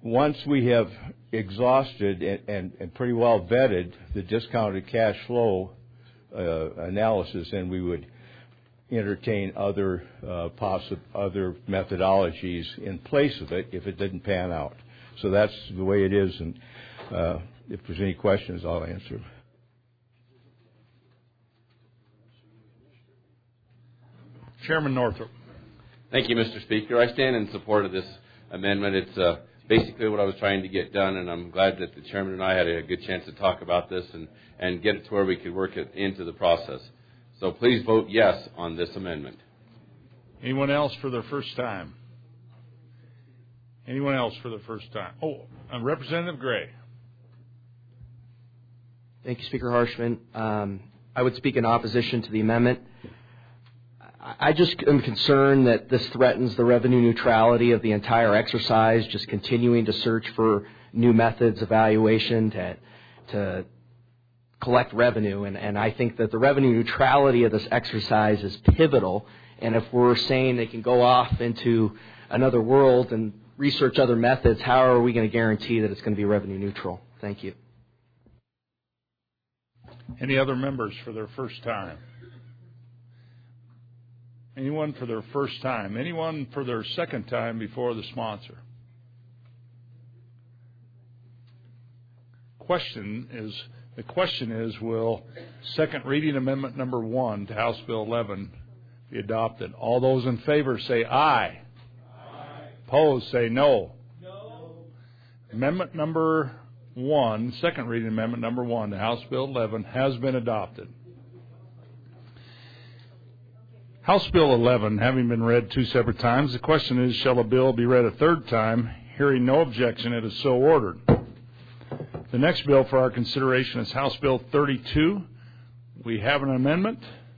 once we have exhausted and pretty well vetted the discounted cash flow analysis, then we would entertain other other methodologies in place of it if it didn't pan out. So that's the way it is, and if there's any questions, I'll answer. Chairman Northrup. Thank you, Mr. Speaker. I stand in support of this amendment. It's basically what I was trying to get done, and I'm glad that the chairman and I had a good chance to talk about this and get it to where we could work it into the process. So please vote yes on this amendment. Anyone else for their first time? Anyone else for the first time? Oh, Representative Gray. Thank you, Speaker Harshman. I would speak in opposition to the amendment. I just am concerned that this threatens the revenue neutrality of the entire exercise, just continuing to search for new methods, evaluation to collect revenue. And I think that the revenue neutrality of this exercise is pivotal. And if we're saying they can go off into another world and research other methods, how are we going to guarantee that it's going to be revenue neutral? Thank you. Any other members for their first time? Anyone for their first time? Anyone for their second time before the sponsor? The question is, will second reading amendment number 1 to House Bill 11 be adopted? All those in favor say aye. Aye. Opposed say no. No. Amendment number 1, second reading amendment number 1 to House Bill 11 has been adopted. House Bill 11 having been read 2 separate times, the question is, shall a bill be read a third time? Hearing no objection, it is so ordered. The next bill for our consideration is House Bill 32. We have an amendment.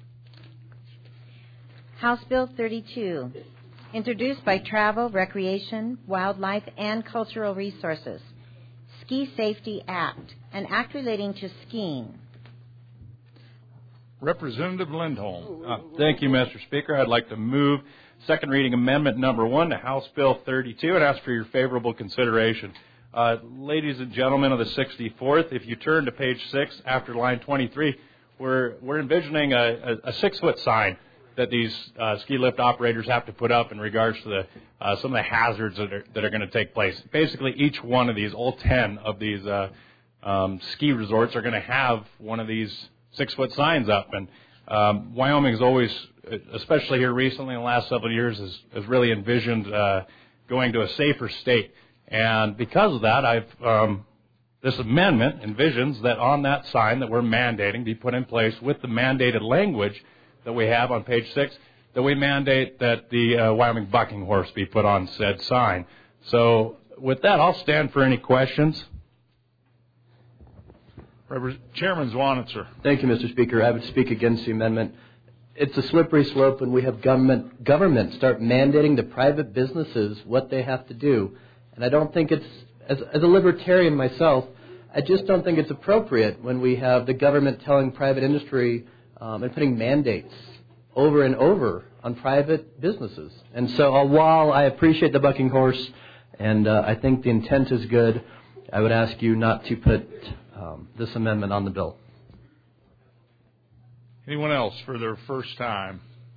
House Bill 32, introduced by Travel, Recreation, Wildlife, and Cultural Resources. Ski Safety Act, an act relating to skiing. Representative Lindholm. Thank you, Mr. Speaker. I'd like to move second reading amendment number 1 to House Bill 32 and ask for your favorable consideration. Ladies and gentlemen of the 64th, if you turn to page 6 after line 23, we're envisioning a 6-foot sign that these ski lift operators have to put up in regards to some of the hazards that are going to take place. Basically, each one of these, all 10 of these ski resorts are going to have one of these 6-foot signs up. And Wyoming has always, especially here recently in the last several years, has really envisioned going to a safer state. And because of that, this amendment envisions that on that sign that we're mandating be put in place with the mandated language that we have on page 6, that we mandate that the Wyoming bucking horse be put on said sign. So with that, I'll stand for any questions. Chairman Zwanitzer. Thank you, Mr. Speaker. I would speak against the amendment. It's a slippery slope when we have government start mandating to private businesses what they have to do. And I don't think it's, as a libertarian myself, I just don't think it's appropriate when we have the government telling private industry and putting mandates over and over on private businesses. And so while I appreciate the bucking horse and I think the intent is good, I would ask you not to put this amendment on the bill. Anyone else for their first time?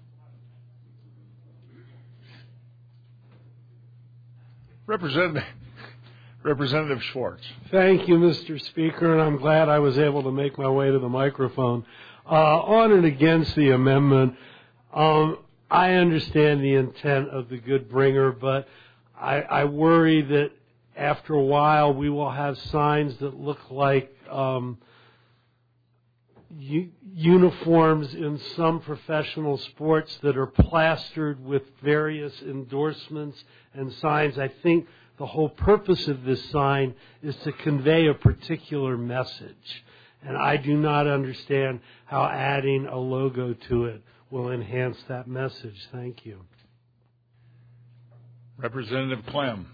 Representative Schwartz. Thank you, Mr. Speaker, and I'm glad I was able to make my way to the microphone. On and against the amendment, I understand the intent of the good bringer, but I worry that after a while we will have signs that look like uniforms in some professional sports that are plastered with various endorsements and signs. I think the whole purpose of this sign is to convey a particular message. And I do not understand how adding a logo to it will enhance that message. Thank you. Representative Clem.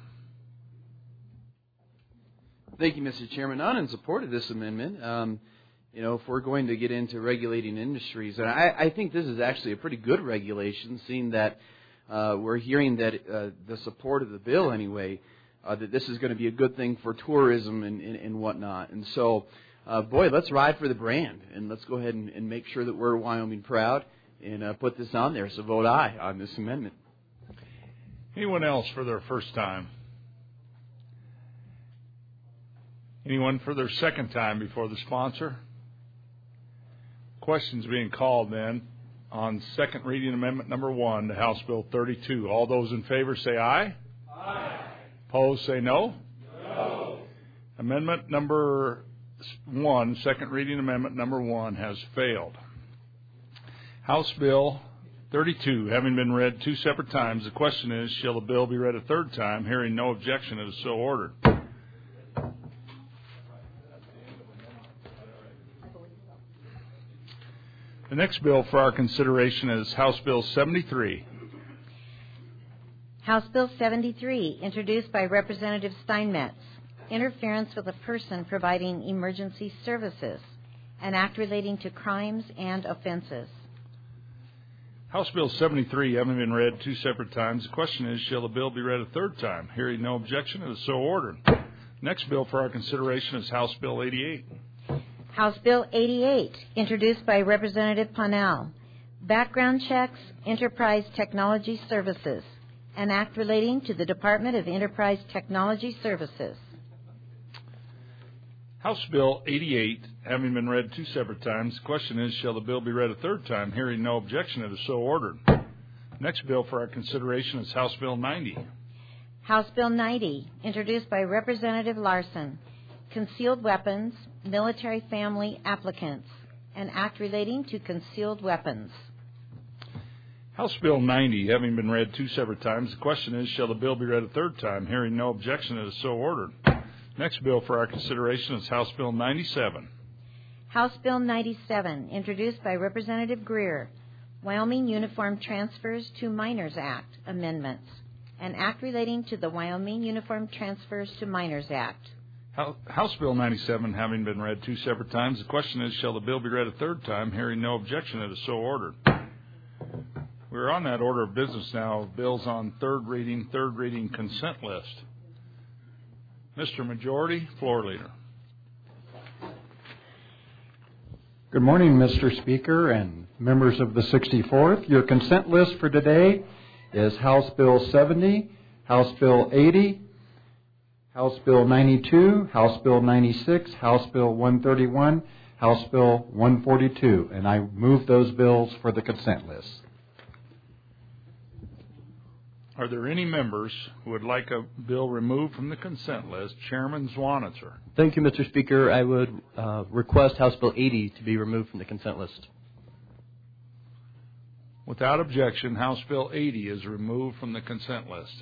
Thank you, Mr. Chairman. I'm in support of this amendment. If we're going to get into regulating industries, and I think this is actually a pretty good regulation, seeing that we're hearing that the support of the bill anyway. that this is going to be a good thing for tourism and whatnot. And so, boy, let's ride for the brand, and let's go ahead and make sure that we're Wyoming proud and put this on there. So vote aye on this amendment. Anyone else for their first time? Anyone for their second time before the sponsor? Questions being called then on second reading amendment number 1 to House Bill 32. All those in favor say aye. Aye. Opposed say no. No. Amendment number 1, second reading amendment number 1 has failed. House Bill 32, having been read 2 separate times, the question is, shall the bill be read a third time? Hearing no objection, it is so ordered. The next bill for our consideration is House Bill 73. House Bill 73, introduced by Representative Steinmetz, interference with a person providing emergency services, an act relating to crimes and offenses. House Bill 73, having been read 2 separate times, the question is, shall the bill be read a third time? Hearing no objection, it is so ordered. Next bill for our consideration is House Bill 88. House Bill 88, introduced by Representative Pannell, background checks, enterprise technology services, an act relating to the Department of Enterprise Technology Services. House Bill 88, having been read 2 separate times, the question is, shall the bill be read a third time? Hearing no objection, it is so ordered. Next bill for our consideration is House Bill 90. House Bill 90, introduced by Representative Larson, concealed weapons, military family applicants, an act relating to concealed weapons. House Bill 90, having been read 2 separate times, the question is, shall the bill be read a third time? Hearing no objection, it is so ordered. Next bill for our consideration is House Bill 97. House Bill 97, introduced by Representative Greer, Wyoming Uniform Transfers to Minors Act amendments, an act relating to the Wyoming Uniform Transfers to Minors Act. House Bill 97, having been read 2 separate times, the question is, shall the bill be read a third time? Hearing no objection, it is so ordered. We're on that order of business now, bills on third reading consent list. Mr. Majority, floor leader. Good morning, Mr. Speaker and members of the 64th. Your consent list for today is House Bill 70, House Bill 80, House Bill 92, House Bill 96, House Bill 131, House Bill 142, and I move those bills for the consent list. Are there any members who would like a bill removed from the consent list? Chairman Zwanitzer. Thank you, Mr. Speaker. I would request House Bill 80 to be removed from the consent list. Without objection, House Bill 80 is removed from the consent list.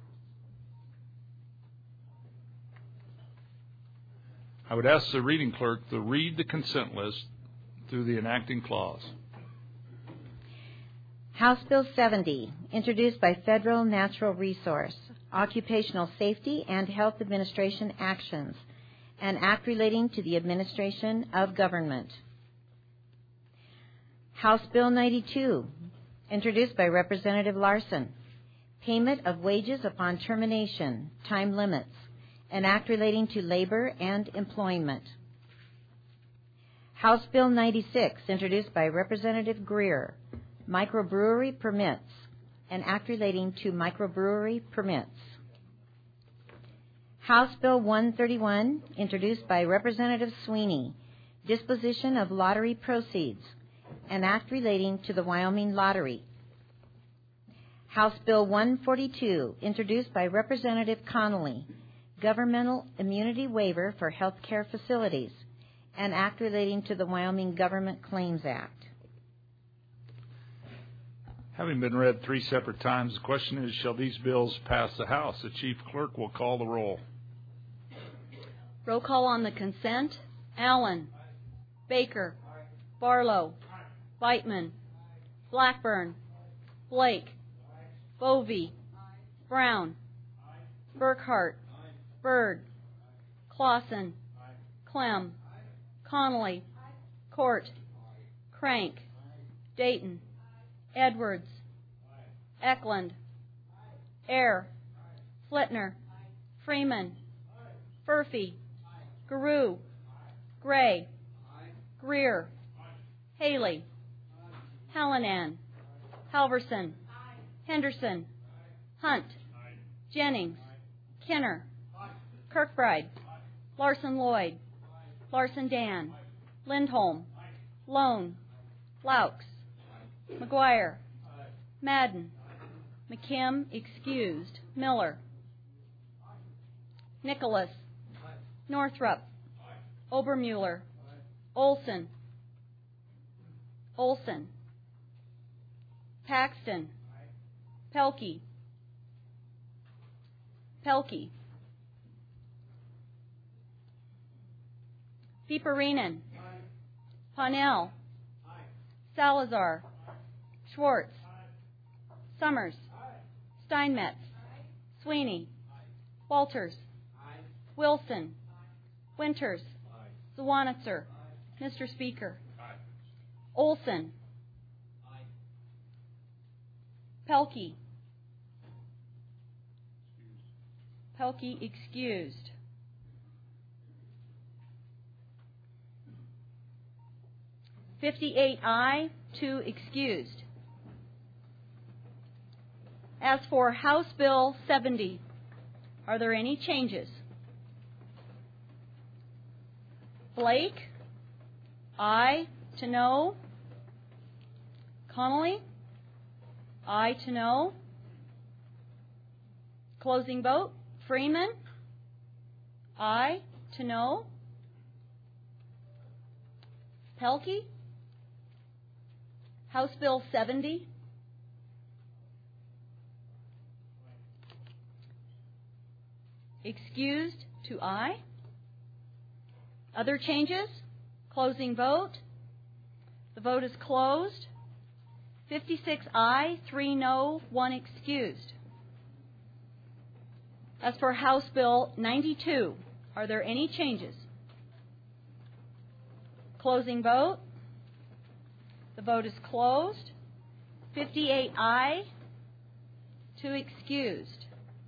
I would ask the reading clerk to read the consent list through the enacting clause. House Bill 70, introduced by Federal Natural Resource, Occupational Safety and Health Administration Actions, an act relating to the administration of government. House Bill 92, introduced by Representative Larson, payment of wages upon termination, time limits, an act relating to labor and employment. House Bill 96, introduced by Representative Greer, microbrewery permits, an act relating to microbrewery permits. House Bill 131, introduced by Representative Sweeney, disposition of lottery proceeds, an act relating to the Wyoming Lottery. House Bill 142, introduced by Representative Connolly, governmental immunity waiver for health care facilities, an act relating to the Wyoming Government Claims Act. Having been read 3 separate times, the question is, shall these bills pass the House? The Chief Clerk will call the roll. Roll call on the consent. Allen. Baker. Barlow. Beitman. Blackburn. Blake. Bovee. Brown. Burkhart. Byrd. Clausen. Clem. Connolly. Court. Crank. Dayton. Edwards. Eklund. Ayer. Flitner. Freeman. Furphy. Garou. Gray. Greer. Haley. Hallinan. Halverson. Henderson. Hunt. Jennings. Kenner. Kirkbride. Larson Lloyd. Larson Dan. Lindholm. Lone. Laux. McGuire. Madden. McKim, excused. Miller. Nicholas. Northrup. Obermuller. Olson. Olson. Paxton. Pelkey. Pelkey. Piperinen. Ponnell. Salazar. Schwartz. Summers. Steinmetz. Sweeney. Walters. Wilson. Winters. Zwanitzer. Mr. Speaker. Olson. Pelkey. Pelkey excused. (58) 2 excused. As for House Bill 70, are there any changes? Blake? Aye to no. Connolly? Aye to no. Closing vote. Freeman? Aye to no. Pelkey? House Bill 70. Excused to aye. Other changes? Closing vote. The vote is closed. 56 aye, 3 no, 1 excused. As for House Bill 92, are there any changes? Closing vote. The vote is closed. 58 aye, 2 excused.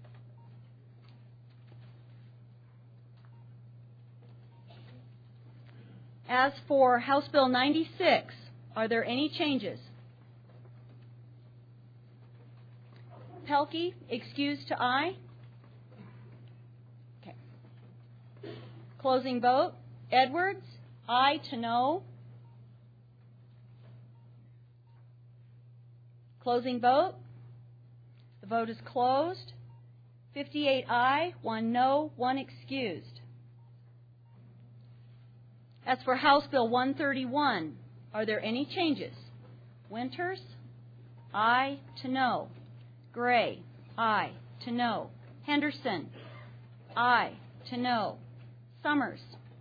As for House Bill 96, are there any changes? Pelkey, excused to aye. Okay. Closing vote. Edwards, aye to no. Closing vote. The vote is closed. 58 aye, 1 no, 1 excused. As for House Bill 131, are there any changes? Winters, aye to no. Gray, aye to no. Henderson, aye to no. Summers,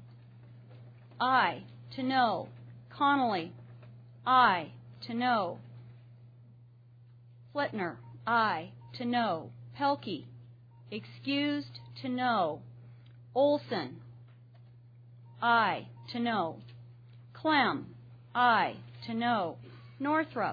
aye to no. Connolly, aye to no. Flitner, aye to no. Pelkey, excused to no. Olson, aye to no. Clem, aye to no. Northrup,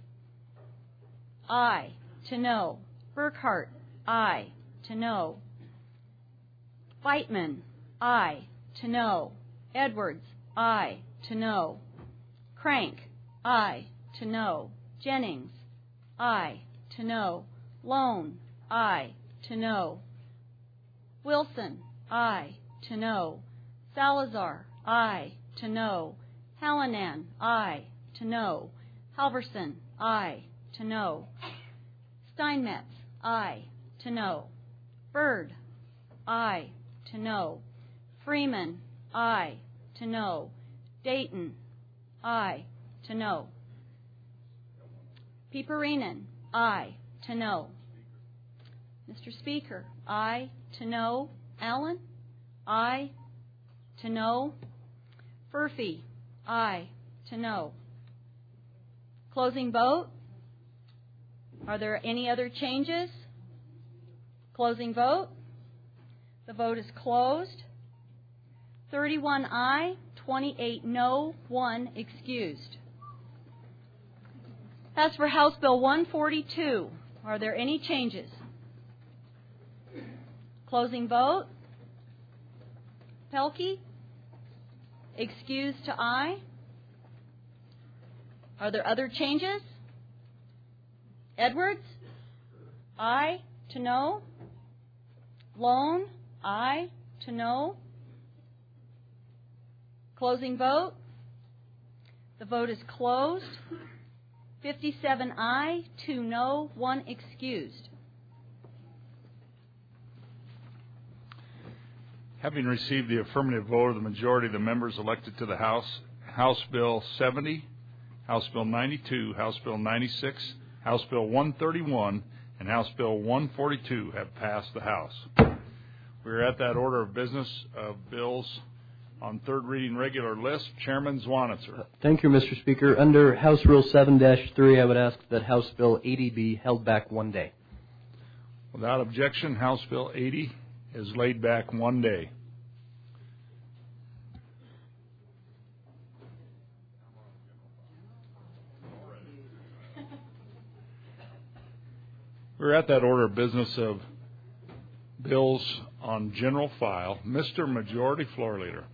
aye to no. Burkhart, aye to no. Weitman, aye to no. Edwards, aye to no. Crank, aye to no. Jennings, aye to no. Lone, aye to no. Wilson, aye to no. Salazar, aye to no. Hallinan, aye to no. Halverson, aye to no. Steinmetz, aye to no. Byrd, aye to no. Freeman, aye to no. Dayton, aye to no. Piperinen, aye to no. Mr. Speaker, aye to no. Allen, aye to no. Furphy, aye to no. Closing vote. Are there any other changes? Closing vote. The vote is closed. 31 aye, 28 no, 1 excused. As for House Bill 142, are there any changes? Closing vote. Pelkey? Excused to aye. Are there other changes? Edwards? Aye to no. Lone? Aye to no. Closing vote. The vote is closed. 57 aye, 2 no, 1 excused. Having received the affirmative vote of the majority of the members elected to the House, House Bill 70, House Bill 92, House Bill 96, House Bill 131, and House Bill 142 have passed the House. We're at that order of business of bills on third reading regular list. Chairman Zwanitzer. Thank you, Mr. Speaker. Under House Rule 7-3, I would ask that House Bill 80 be held back 1 day. Without objection, House Bill 80 is laid back 1 day. We're at that order of business of bills on general file. Mr. Majority Floor Leader.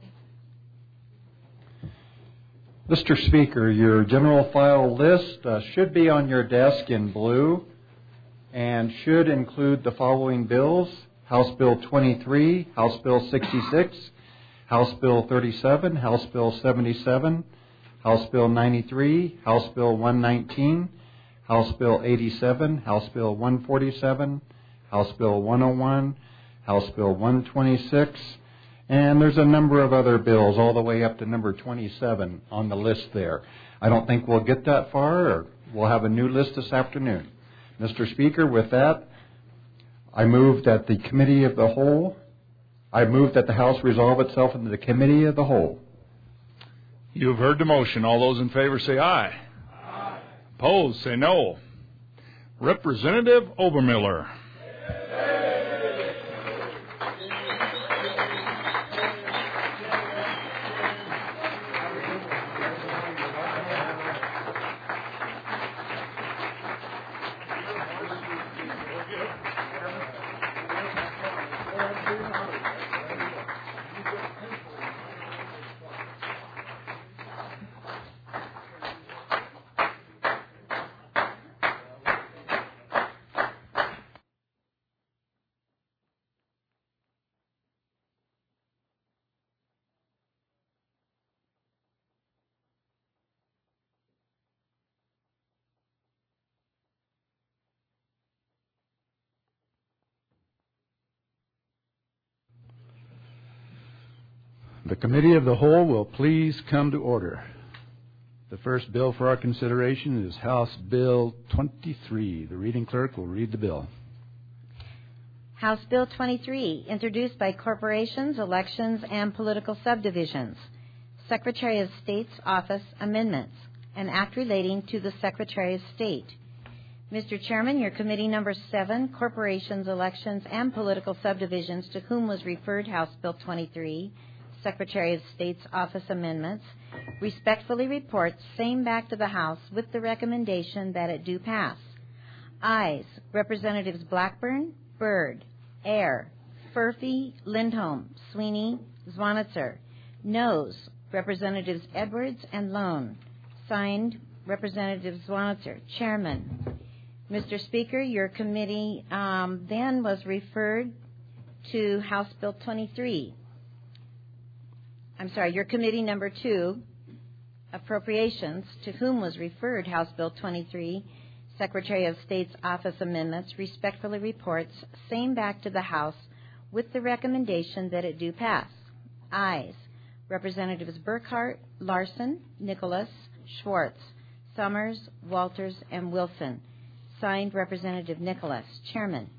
Mr. Speaker, your general file list should be on your desk in blue and should include the following bills: House Bill 23, House Bill 66, House Bill 37, House Bill 77, House Bill 93, House Bill 119, House Bill 87, House Bill 147, House Bill 101, House Bill 126, and there's a number of other bills all the way up to number 27 on the list there. I don't think we'll get that far, or we'll have a new list this afternoon. Mr. Speaker, with that, I move that the Committee of the Whole, I move that the House resolve itself into the Committee of the Whole. You have heard the motion. All those in favor say aye. Aye. Opposed, say no. Representative Obermiller. The Committee of the Whole will please come to order. The first bill for our consideration is House Bill 23. The reading clerk will read the bill. House Bill 23, introduced by Corporations, Elections, and Political Subdivisions. Secretary of State's Office Amendments. An act relating to the Secretary of State. Mr. Chairman, your committee number 7, Corporations, Elections, and Political Subdivisions, to whom was referred House Bill 23, Secretary of State's Office Amendments, respectfully reports same back to the House with the recommendation that it do pass. Ayes, Representatives Blackburn, Byrd, Ayer, Furphy, Lindholm, Sweeney, Zwanitzer. Noes, Representatives Edwards and Lone. Signed, Representative Zwanitzer, Chairman. Mr. Speaker, your committee then was referred to House Bill 23. Your committee number 2, Appropriations, to whom was referred House Bill 23, Secretary of State's Office Amendments, respectfully reports same back to the House with the recommendation that it do pass. Ayes, Representatives Burkhart, Larson, Nicholas, Schwartz, Summers, Walters, and Wilson. Signed, Representative Nicholas, Chairman.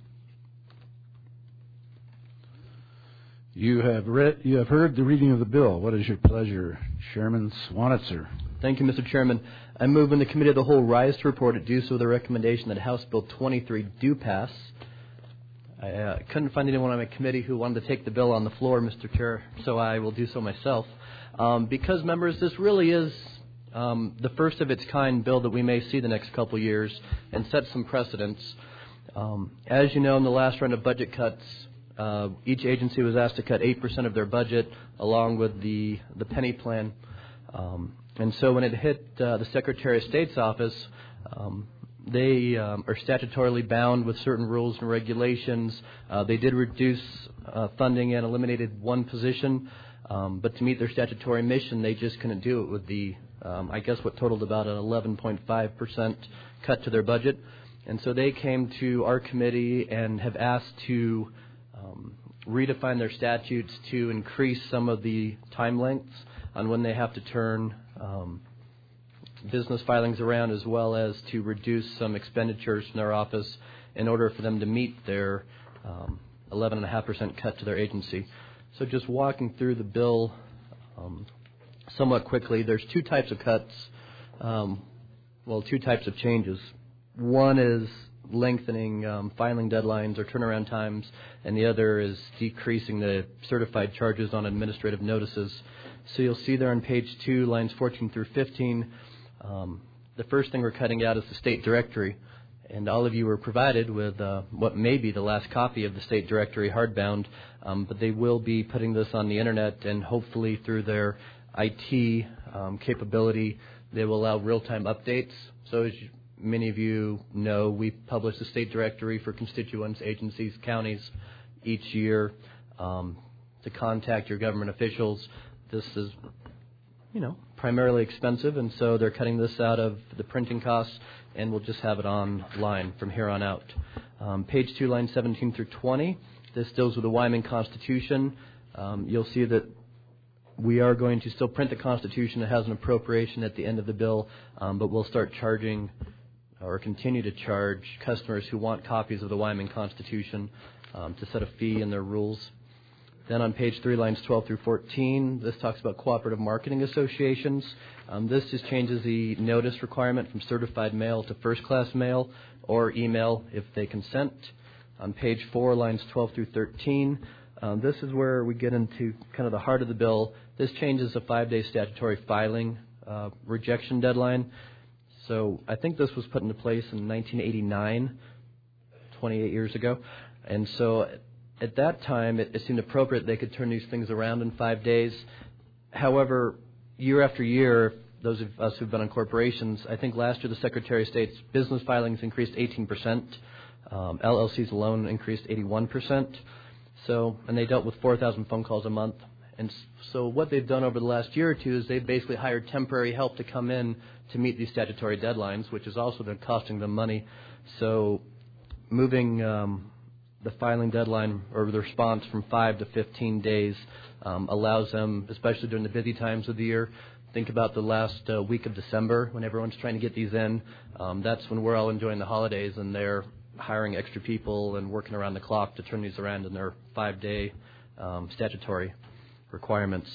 You have heard the reading of the bill. What is your pleasure, Chairman Zwanitzer? Thank you, Mr. Chairman. I move when the Committee of the Whole rise to report it, do so with the recommendation that House Bill 23 do pass. I couldn't find anyone on my committee who wanted to take the bill on the floor, Mr. Chair, so I will do so myself. Because, members, this really is the first of its kind bill that we may see the next couple years and set some precedents. As you know, in the last round of budget cuts, Each agency was asked to cut 8% of their budget, along with the penny plan. And so when it hit the Secretary of State's office, they are statutorily bound with certain rules and regulations. They did reduce funding and eliminated one position, but to meet their statutory mission, they just couldn't do it with the, I guess, what totaled about an 11.5% cut to their budget. And so they came to our committee and have asked to redefine their statutes to increase some of the time lengths on when they have to turn business filings around, as well as to reduce some expenditures from their office in order for them to meet their 11.5% cut to their agency. So just walking through the bill somewhat quickly, there's two types of cuts, two types of changes. One is lengthening filing deadlines or turnaround times, and the other is decreasing the certified charges on administrative notices. So you'll see there on page 2, lines 14 through 15, the first thing we're cutting out is the state directory. And all of you were provided with what may be the last copy of the state directory hardbound, but they will be putting this on the internet, and hopefully through their IT capability, they will allow real-time updates. So as many of you know, we publish the state directory for constituents, agencies, counties each year to contact your government officials. This is, primarily expensive, and so they're cutting this out of the printing costs, and we'll just have it online from here on out. Page 2, lines 17 through 20. This deals with the Wyoming Constitution. You'll see that we are going to still print the Constitution. It has an appropriation at the end of the bill, but we'll start charging or continue to charge customers who want copies of the Wyoming Constitution to set a fee in their rules. Then on page 3, lines 12 through 14, this talks about cooperative marketing associations. This just changes the notice requirement from certified mail to first-class mail or email if they consent. On page 4, lines 12 through 13, this is where we get into kind of the heart of the bill. This changes the 5-day statutory filing rejection deadline. So I think this was put into place in 1989, 28 years ago. And so at that time, it seemed appropriate they could turn these things around in 5 days. However, year after year, those of us who've been on corporations, I think last year the Secretary of State's business filings increased 18%. LLCs alone increased 81%. And they dealt with 4,000 phone calls a month. And so what they've done over the last year or two is they've basically hired temporary help to come in to meet these statutory deadlines, which has also been costing them money. So moving the filing deadline or the response from 5 to 15 days allows them, especially during the busy times of the year. Think about the last week of December when everyone's trying to get these in. That's when we're all enjoying the holidays, and they're hiring extra people and working around the clock to turn these around in their 5-day statutory requirements.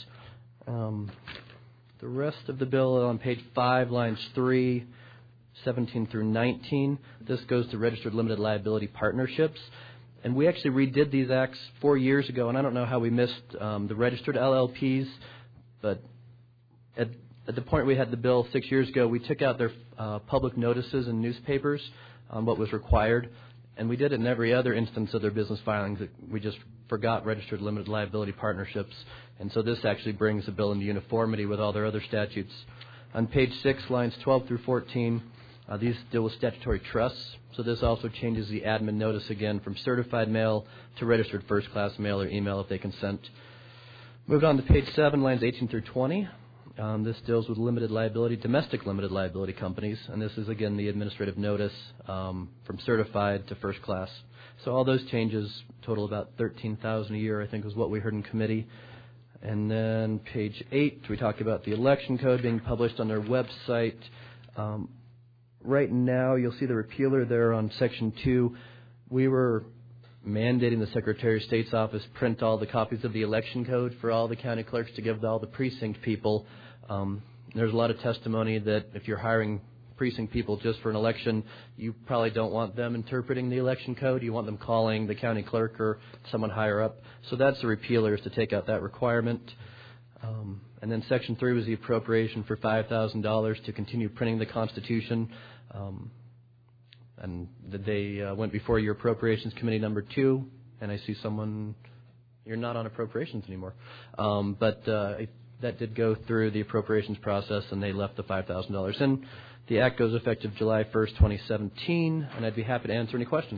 The rest of the bill on page 5, lines 3, 17 through 19, this goes to registered limited liability partnerships. And we actually redid these acts 4 years ago, and I don't know how we missed the registered LLPs, but at the point we had the bill 6 years ago, we took out their public notices in newspapers on what was required, and we did it in every other instance of their business filings. We just forgot registered limited liability partnerships, and so this actually brings the bill into uniformity with all their other statutes. On page 6, lines 12 through 14, these deal with statutory trusts, so this also changes the admin notice again from certified mail to registered first-class mail or email if they consent. Moved on to page 7, lines 18 through 20. This deals with limited liability, domestic limited liability companies, and this is, again, the administrative notice from certified to first class. So all those changes total about $13,000 a year, I think is what we heard in committee. And then page 8, we talk about the election code being published on their website. Right now, you'll see the repealer there on Section 2. We were mandating the Secretary of State's office print all the copies of the election code for all the county clerks to give to all the precinct people. There's a lot of testimony that if you're hiring precinct people just for an election, you probably don't want them interpreting the election code. You want them calling the county clerk or someone higher up. So that's the repealer, is to take out that requirement. And then Section 3 was the appropriation for $5,000 to continue printing the Constitution. And they went before your Appropriations Committee number 2, and I see someone, you're not on appropriations anymore. But that did go through the appropriations process, and they left the $5,000 in. The act goes effective July 1st, 2017, and I'd be happy to answer any questions.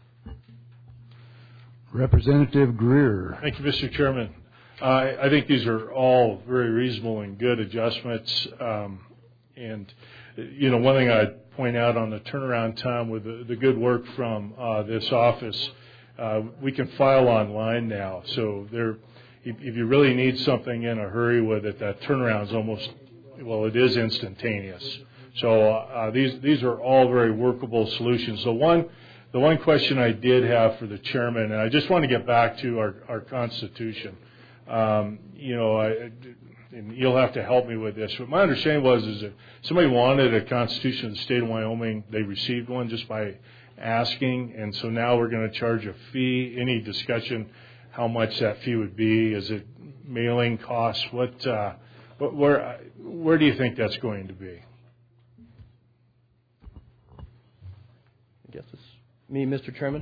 Representative Greer. Thank you, Mr. Chairman. I think these are all very reasonable and good adjustments. And, one thing I'd point out on the turnaround time with the good work from this office, we can file online now. So if you really need something in a hurry with it, that turnaround is it is instantaneous. So these are all very workable solutions. The one question I did have for the chairman, and I just want to get back to our Constitution. And you'll have to help me with this. But my understanding is that somebody wanted a Constitution of the state of Wyoming, they received one just by asking, and so now we're going to charge a fee. Any discussion how much that fee would be? Is it mailing costs? Where do you think that's going to be? I guess it's me, Mr. Chairman.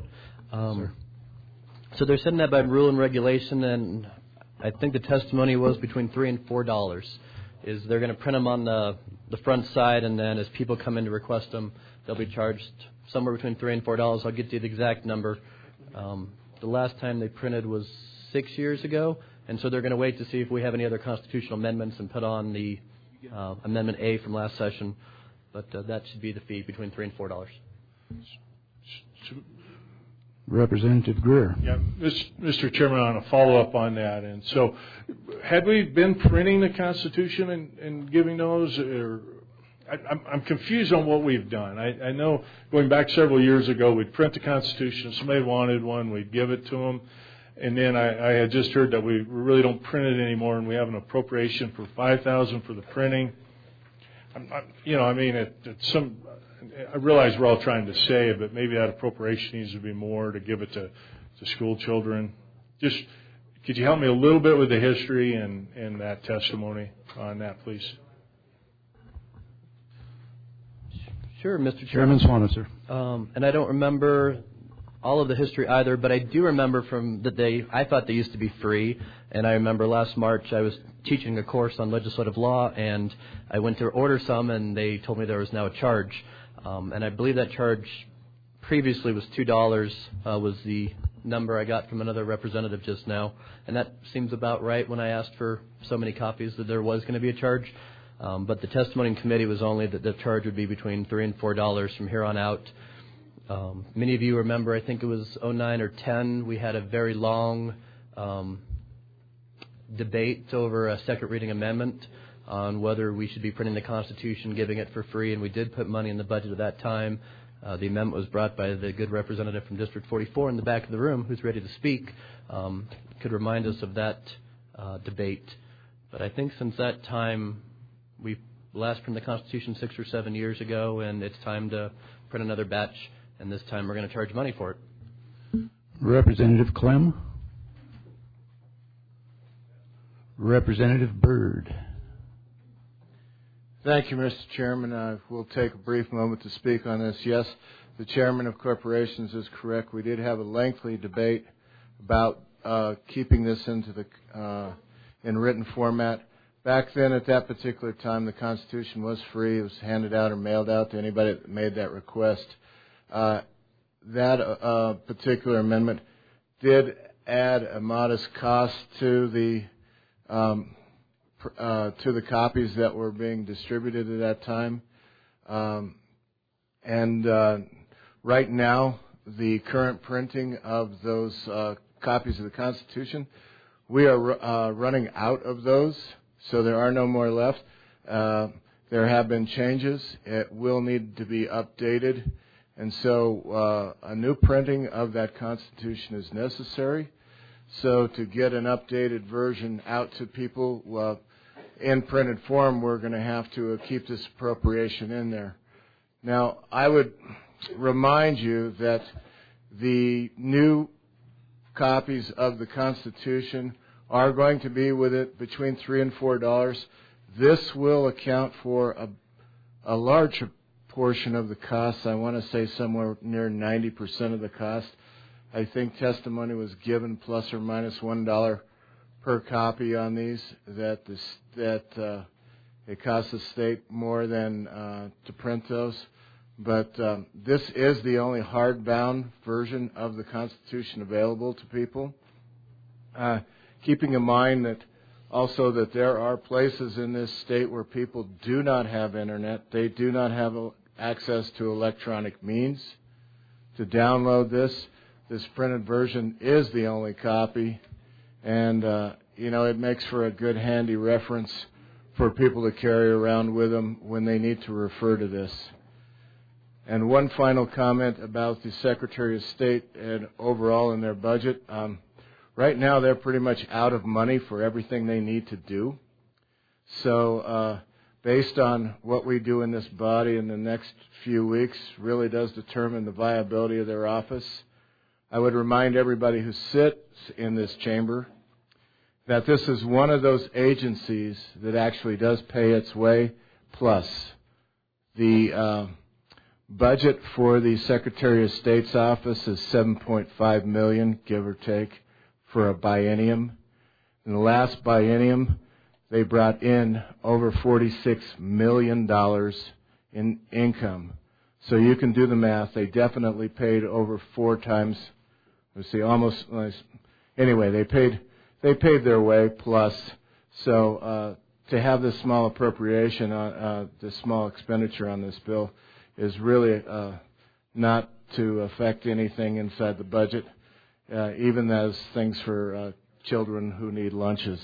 So they're setting that by rule and regulation, and I think the testimony was between $3 and $4. Is they're going to print them on the front side, and then as people come in to request them, they'll be charged somewhere between $3 and $4. I'll get you the exact number. The last time they printed was 6 years ago, and so they're going to wait to see if we have any other constitutional amendments and put on the Amendment A from last session. But that should be the fee, between $3 and $4. Representative Greer. Yeah, Mr. Chairman, on a follow-up on that. And so had we been printing the Constitution and giving those? I'm confused on what we've done. I know going back several years ago, we'd print the Constitution. If somebody wanted one, we'd give it to them. And then I had just heard that we really don't print it anymore, and we have an appropriation for $5,000 for the printing. I realize we're all trying to save, but maybe that appropriation needs to be more to give it to school children. Just could you help me a little bit with the history and that testimony on that, please? Sure, Mr. Chairman. Chairman Swaniser. And I don't remember all of the history either, but I do remember from the day I thought they used to be free. And I remember last March I was teaching a course on legislative law, and I went to order some, and they told me there was now a charge. And I believe that charge previously was $2, was the number I got from another representative just now. And that seems about right when I asked for so many copies that there was going to be a charge. But the testimony in committee was only that the charge would be between $3 and $4 from here on out. Many of you remember, I think it was 2009 or 10, we had a very long debate over a second reading amendment on whether we should be printing the Constitution, giving it for free, and we did put money in the budget at that time. The amendment was brought by the good representative from District 44 in the back of the room who's ready to speak, could remind us of that debate. But I think since that time, we last printed the Constitution 6 or 7 years ago, and it's time to print another batch, and this time we're going to charge money for it. Representative Clem. Representative Byrd. Thank you, Mr. Chairman. I will take a brief moment to speak on this. Yes, the Chairman of Corporations is correct. We did have a lengthy debate about keeping this into the in written format. Back then, at that particular time, the Constitution was free. It was handed out or mailed out to anybody that made that request. That particular amendment did add a modest cost to the copies that were being distributed at that time. Right now, the current printing of those copies of the Constitution, we are running out of those, so there are no more left. There have been changes. It will need to be updated, and so a new printing of that Constitution is necessary. So to get an updated version out to people in printed form, we're going to have to keep this appropriation in there. Now, I would remind you that the new copies of the Constitution are going to be with it between $3 and $4. This will account for a large portion of the cost. I want to say somewhere near 90% of the cost. I think testimony was given plus or minus $1 per copy on these, that it costs the state more than to print those. But this is the only hardbound version of the Constitution available to people. Keeping in mind that also that there are places in this state where people do not have internet, they do not have access to electronic means to download this. This printed version is the only copy, and it makes for a good handy reference for people to carry around with them when they need to refer to this. And one final comment about the Secretary of State and overall in their budget. Right now they're pretty much out of money for everything they need to do. So based on what we do in this body in the next few weeks really does determine the viability of their office. I would remind everybody who sits in this chamber that this is one of those agencies that actually does pay its way, plus the budget for the Secretary of State's office is $7.5 million, give or take, for a biennium. In the last biennium, they brought in over $46 million in income. So you can do the math. They definitely paid over 4 times. Let's see, almost. Anyway, they paid their way plus. So to have this small appropriation, this small expenditure on this bill, is really not to affect anything inside the budget, even as things for children who need lunches.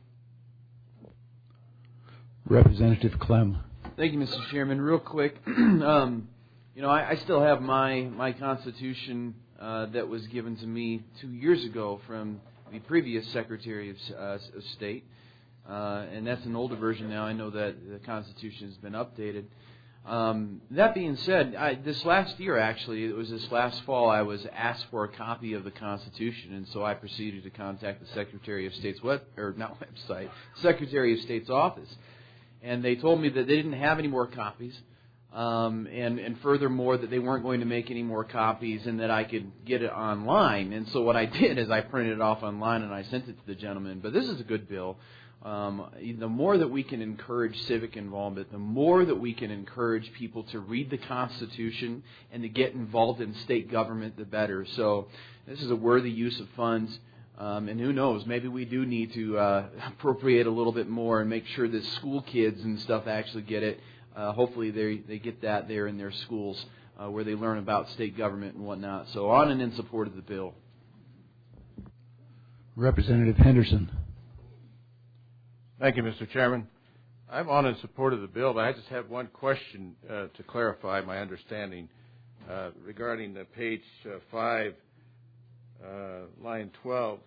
Representative Clem. Thank you, Mr. Chairman. Real quick, I still have my Constitution that was given to me 2 years ago from the previous Secretary of State, and that's an older version now. I know that the Constitution has been updated. That being said, this last year, actually, it was this last fall, I was asked for a copy of the Constitution, and so I proceeded to contact the Secretary of State's Secretary of State's office. And they told me that they didn't have any more copies, and furthermore, that they weren't going to make any more copies and that I could get it online. And so what I did is I printed it off online and I sent it to the gentleman. But this is a good bill. The more that we can encourage civic involvement, the more that we can encourage people to read the Constitution and to get involved in state government, the better. So this is a worthy use of funds. And who knows, maybe we do need to appropriate a little bit more and make sure that school kids and stuff actually get it. Hopefully they get that there in their schools where they learn about state government and whatnot. So on and in support of the bill. Representative Henderson. Thank you, Mr. Chairman. I'm on in support of the bill, but I just have one question to clarify my understanding regarding the page 5, line 12.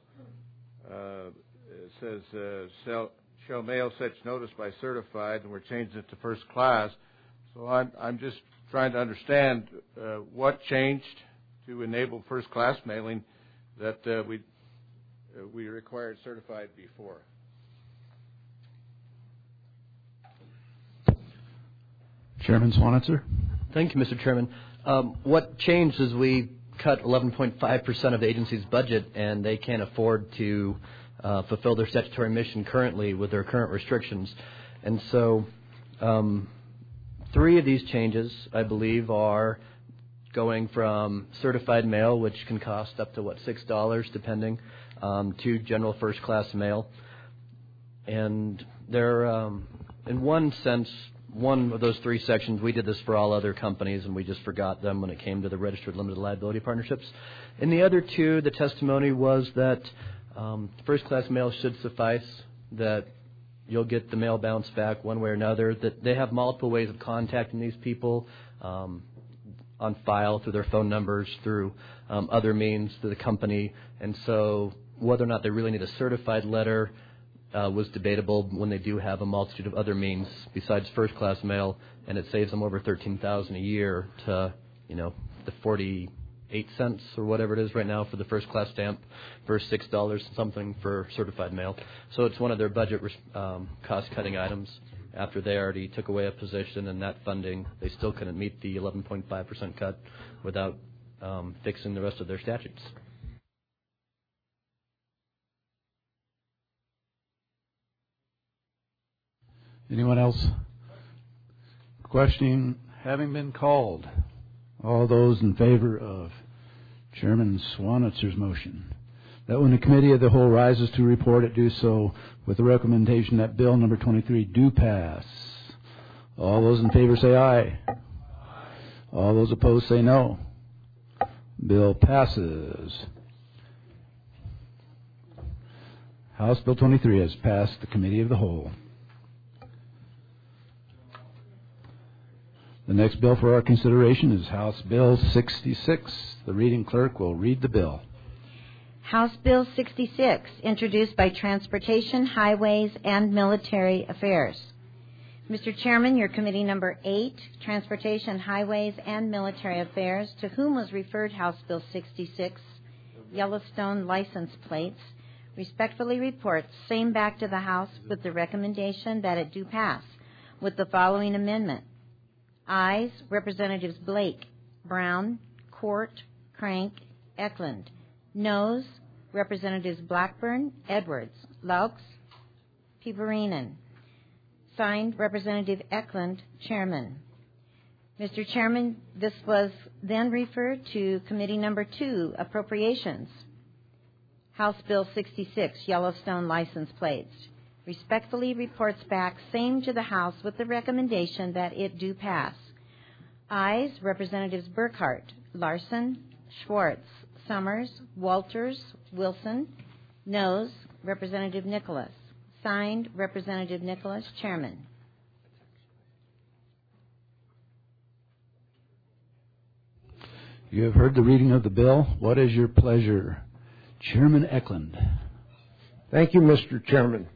It says, shall mail such notice by certified, and we're changing it to first class. So I'm just trying to understand what changed to enable first class mailing that we required certified before. Chairman Swanitzer. Thank you, Mr. Chairman. What changed is we cut 11.5% of the agency's budget, and they can't afford to fulfill their statutory mission currently with their current restrictions. And so 3 of these changes, I believe, are going from certified mail, which can cost up to, $6 depending, to general first-class mail. And they're, in one sense, one of those 3 sections, we did this for all other companies, and we just forgot them when it came to the registered limited liability partnerships. In the other 2, the testimony was that first-class mail should suffice, that you'll get the mail bounce back one way or another, that they have multiple ways of contacting these people on file through their phone numbers, through other means, through the company. And so whether or not they really need a certified letter was debatable when they do have a multitude of other means besides first-class mail, and it saves them over $13,000 a year to, the 48 cents or whatever it is right now for the first-class stamp versus $6 something for certified mail. So it's one of their budget cost-cutting items. After they already took away a position and that funding, they still couldn't meet the 11.5% cut without fixing the rest of their statutes. Anyone else? Questioning having been called. All those in favor of Chairman Swanitzer's motion, that when the Committee of the Whole rises to report, it do so with the recommendation that Bill number 23 do pass. All those in favor say aye. All those opposed say no. Bill passes. House Bill 23 has passed the Committee of the Whole. The next bill for our consideration is House Bill 66. The reading clerk will read the bill. House Bill 66, introduced by Transportation, Highways, and Military Affairs. Mr. Chairman, your Committee Number 8, Transportation, Highways, and Military Affairs, to whom was referred House Bill 66, Yellowstone license plates, respectfully reports same back to the House with the recommendation that it do pass, with the following amendment. Ayes, Representatives Blake, Brown, Court, Crank, Eklund. Noes, Representatives Blackburn, Edwards, Laux, Piperinen. Signed, Representative Eklund, Chairman. Mr. Chairman, this was then referred to Committee Number 2, Appropriations. House Bill 66, Yellowstone license plates. Respectfully reports back same to the House with the recommendation that it do pass. Ayes, Representatives Burkhart, Larson, Schwartz, Summers, Walters, Wilson. Noes, Representative Nicholas. Signed, Representative Nicholas, Chairman. You have heard the reading of the bill. What is your pleasure? Chairman Eklund. Thank you, Mr. Chairman.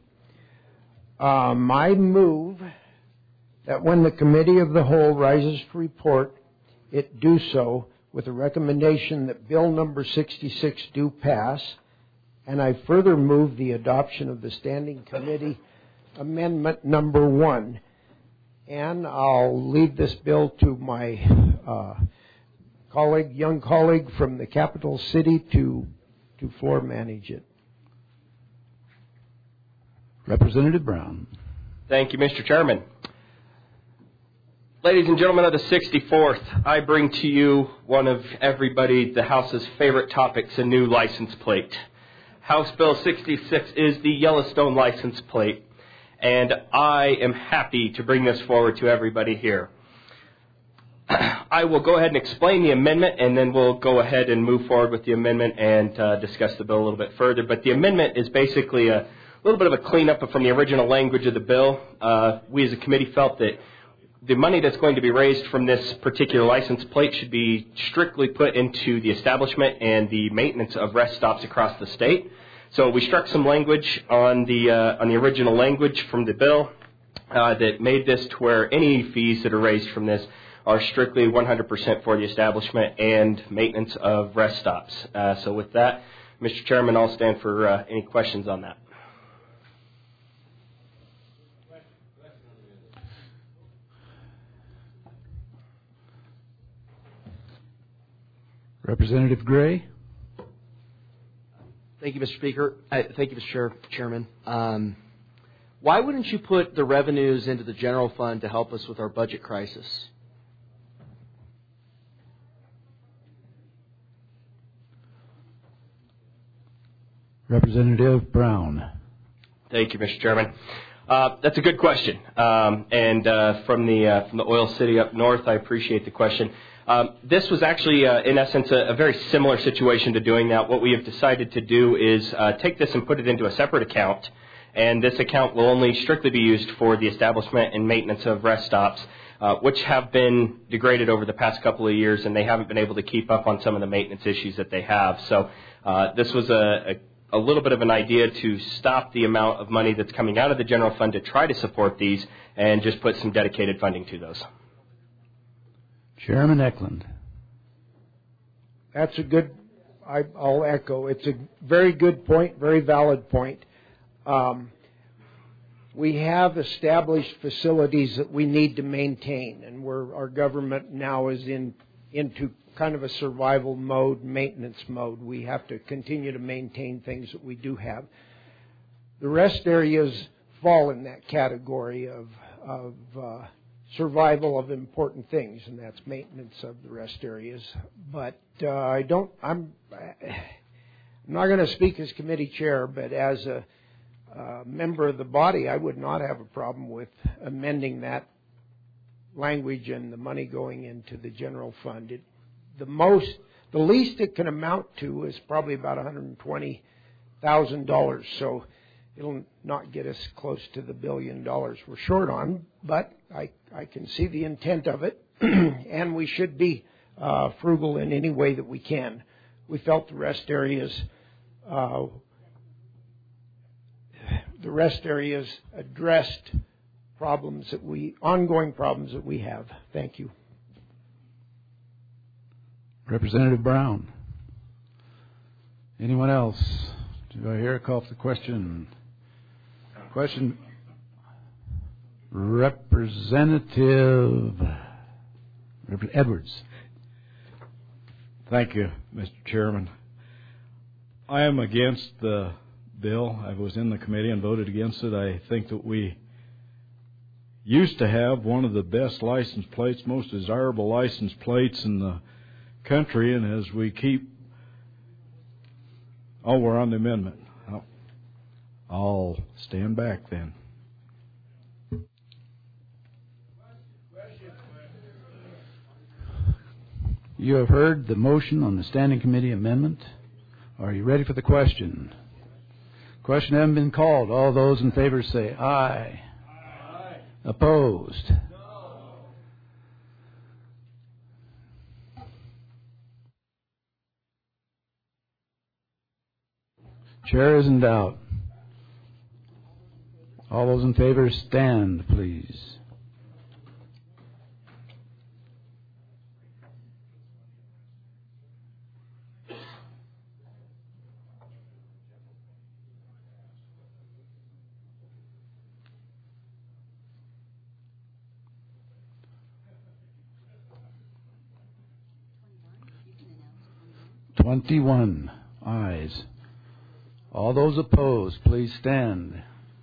I move that when the Committee of the Whole rises to report, it do so with a recommendation that Bill number 66 do pass, and I further move the adoption of the Standing Committee Amendment number 1. And I'll leave this bill to my young colleague from the capital city to floor manage it. Representative Brown. Thank you, Mr. Chairman. Ladies and gentlemen of the 64th, I bring to you one of everybody, the House's favorite topics, a new license plate. House Bill 66 is the Yellowstone license plate, and I am happy to bring this forward to everybody here. I will go ahead and explain the amendment, and then we'll go ahead and move forward with the amendment and discuss the bill a little bit further. But the amendment is basically a little bit of a cleanup from the original language of the bill. We as a committee felt that the money that's going to be raised from this particular license plate should be strictly put into the establishment and the maintenance of rest stops across the state. So we struck some language on the original language from the bill that made this to where any fees that are raised from this are strictly 100% for the establishment and maintenance of rest stops. So with that, Mr. Chairman, I'll stand for any questions on that. Representative Gray. Thank you, Mr. Speaker. Thank you, Mr. Chairman. Why wouldn't you put the revenues into the general fund to help us with our budget crisis? Representative Brown. Thank you, Mr. Chairman. That's a good question. And from the oil city up north, I appreciate the question. This was actually, in essence, a very similar situation to doing that. What we have decided to do is take this and put it into a separate account, and this account will only strictly be used for the establishment and maintenance of rest stops, which have been degraded over the past couple of years, and they haven't been able to keep up on some of the maintenance issues that they have. So this was a little bit of an idea to stop the amount of money that's coming out of the general fund to try to support these and just put some dedicated funding to those. Chairman Eklund. That's a good, I'll echo. It's a very good point, very valid point. We have established facilities that we need to maintain, and our government now is into kind of a survival mode, maintenance mode. We have to continue to maintain things that we do have. The rest areas fall in that category of survival of important things, and that's maintenance of the rest areas. But I'm not going to speak as committee chair, but as a member of the body, I would not have a problem with amending that language and the money going into the general fund. The least it can amount to is probably about $120,000. So it'll not get us close to the $1 billion we're short on, but I can see the intent of it, and we should be frugal in any way that we can. We felt the rest areas addressed ongoing problems that we have. Thank you. Representative Brown. Anyone else? Do I hear a call for the question? Question. Representative Edwards. Thank you, Mr. Chairman. I am against the bill. I was in the committee and voted against it. I think that we used to have one of the best license plates, most desirable license plates in the country, and as we keep... Oh, we're on the amendment. I'll stand back then. You have heard the motion on the Standing Committee amendment. Are you ready for the question? Question hasn't been called. All those in favor say aye. Aye. Opposed? No. Chair is in doubt. All those in favor stand, please. "21 ayes. All those opposed, please stand.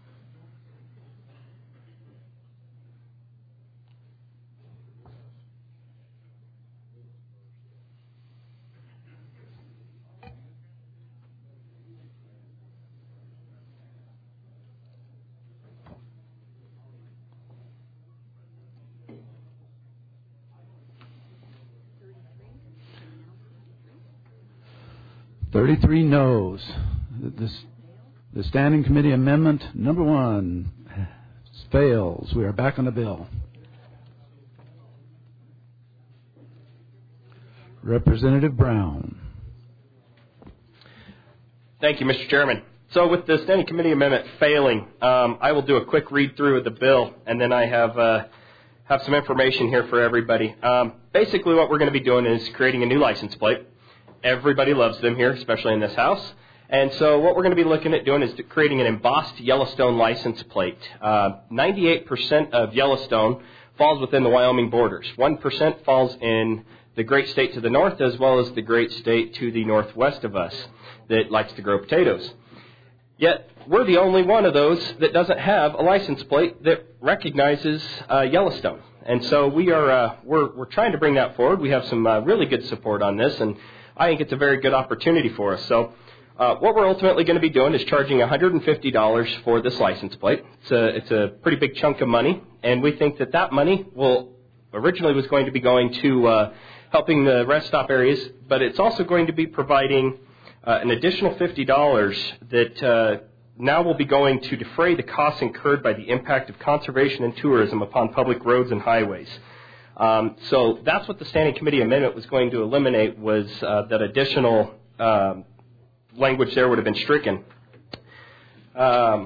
"33 noes. The Standing Committee amendment number 1 fails. We are back on the bill. Representative Brown. Thank you, Mr. Chairman. So with the Standing Committee amendment failing, I will do a quick read through of the bill, and then I have some information here for everybody. Basically what we're going to be doing is creating a new license plate. Everybody loves them here, especially in this house. And so what we're going to be looking at doing is creating an embossed Yellowstone license plate. 98% of Yellowstone falls within the Wyoming borders. 1% falls in the great state to the north, as well as the great state to the northwest of us that likes to grow potatoes. Yet we're the only one of those that doesn't have a license plate that recognizes Yellowstone. And so we're trying to bring that forward. We have some really good support on this, and I think it's a very good opportunity for us. So what we're ultimately going to be doing is charging $150 for this license plate. It's a pretty big chunk of money, and we think that money originally was going to be going to helping the rest stop areas, but it's also going to be providing an additional $50 that now will be going to defray the costs incurred by the impact of conservation and tourism upon public roads and highways. So that's what the Standing Committee amendment was going to eliminate, was that additional language there would have been stricken. On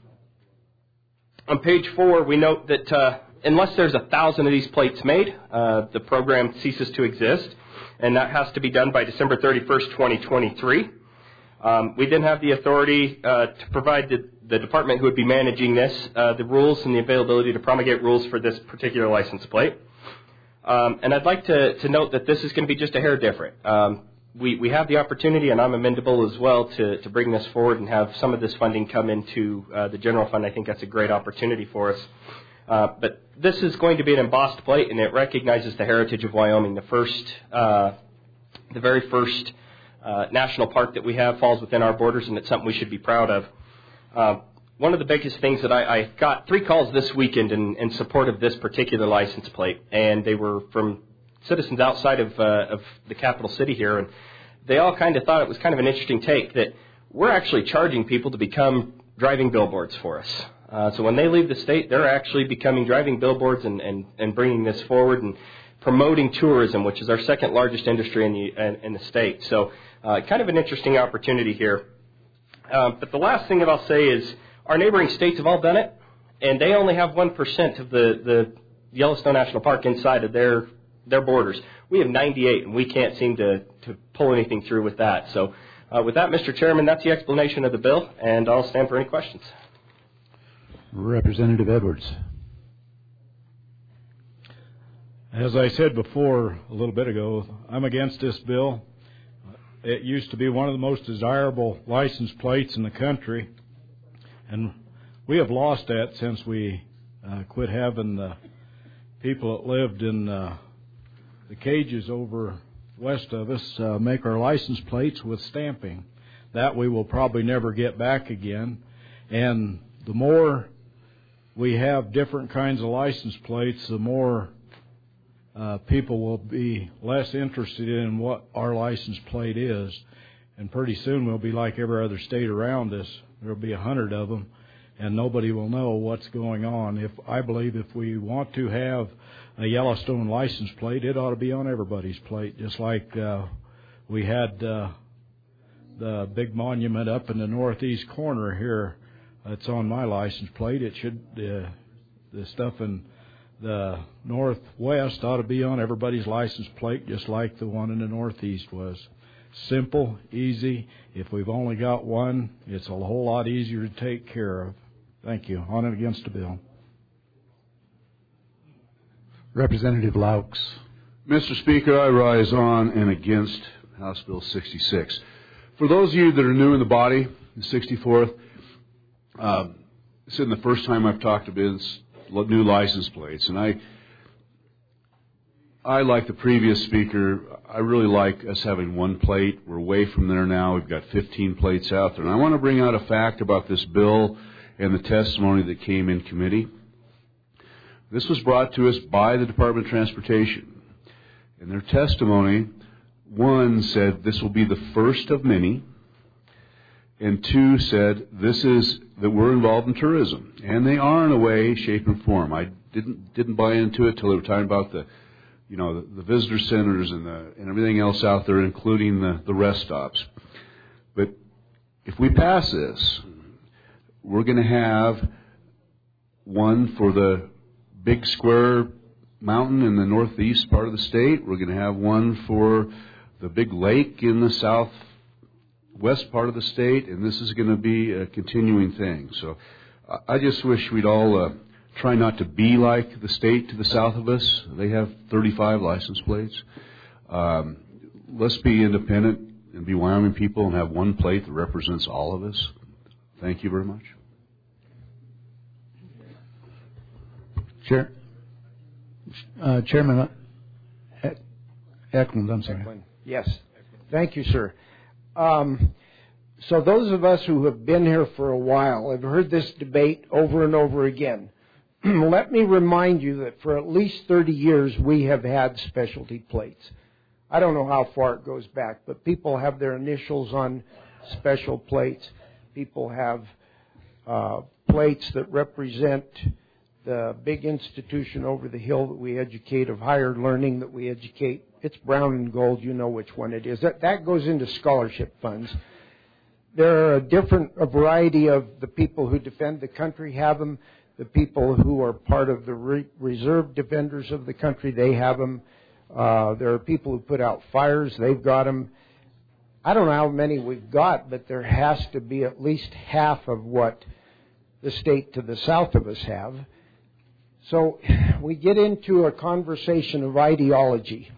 page 4, we note that unless there's 1,000 of these plates made, the program ceases to exist, and that has to be done by December 31st, 2023. We then have the authority to provide the department who would be managing this the rules and the availability to promulgate rules for this particular license plate. And I'd like to note that this is going to be just a hair different. we have the opportunity, and I'm amendable as well, to bring this forward and have some of this funding come into the general fund. I think that's a great opportunity for us. But this is going to be an embossed plate, and it recognizes the heritage of Wyoming. The very first national park that we have falls within our borders, and it's something we should be proud of. One of the biggest things that I got 3 calls this weekend in support of this particular license plate, and they were from citizens outside of the capital city here, and they all kind of thought it was kind of an interesting take that we're actually charging people to become driving billboards for us. So when they leave the state, they're actually becoming driving billboards and bringing this forward and promoting tourism, which is our second largest industry in the state. So kind of an interesting opportunity here. But the last thing that I'll say is our neighboring states have all done it, and they only have 1% of the Yellowstone National Park inside of their borders. We have 98, and we can't seem to pull anything through with that. So with that, Mr. Chairman, that's the explanation of the bill, and I'll stand for any questions. Representative Edwards. As I said before a little bit ago, I'm against this bill. It used to be one of the most desirable license plates in the country, and we have lost that since we quit having the people that lived in the cages over west of us make our license plates with stamping. That we will probably never get back again. And the more we have different kinds of license plates, the more people will be less interested in what our license plate is. And pretty soon we'll be like every other state around us. There will be 100 of them, and nobody will know what's going on. I believe if we want to have a Yellowstone license plate, it ought to be on everybody's plate, just like we had the big monument up in the northeast corner here. It's on my license plate. It should the stuff in the northwest ought to be on everybody's license plate, just like the one in the northeast was. Simple, easy. If we've only got one, it's a whole lot easier to take care of. Thank you. On and against the bill. Representative Laux. Mr. Speaker, I rise on and against House Bill 66. For those of you that are new in the body, the 64th, this isn't the first time I've talked about new license plates, and I like the previous speaker. I really like us having one plate. We're away from there now. We've got 15 plates out there. And I want to bring out a fact about this bill and the testimony that came in committee. This was brought to us by the Department of Transportation. In their testimony, one said this will be the first of many, and two said that we're involved in tourism. And they are in a way, shape, and form. I didn't buy into it till they were talking about the visitor centers and everything else out there, including the rest stops. But if we pass this, we're going to have one for the big square mountain in the northeast part of the state. We're going to have one for the big lake in the southwest part of the state, and this is going to be a continuing thing. So I just wish we'd all try not to be like the state to the south of us. They have 35 license plates. Let's be independent and be Wyoming people and have one plate that represents all of us. Thank you very much. Chairman Eklund, I'm sorry. Yes. Thank you, sir. So those of us who have been here for a while have heard this debate over and over again. Let me remind you that for at least 30 years we have had specialty plates. I don't know how far it goes back, but people have their initials on special plates. People have plates that represent the big institution over the hill that we educate, of higher learning that we educate. It's brown and gold. You know which one it is. That goes into scholarship funds. There are a variety of the people who defend the country have them. The people who are part of the reserve defenders of the country, they have them. There are people who put out fires. They've got them. I don't know how many we've got, but there has to be at least half of what the state to the south of us have. So we get into a conversation of ideology.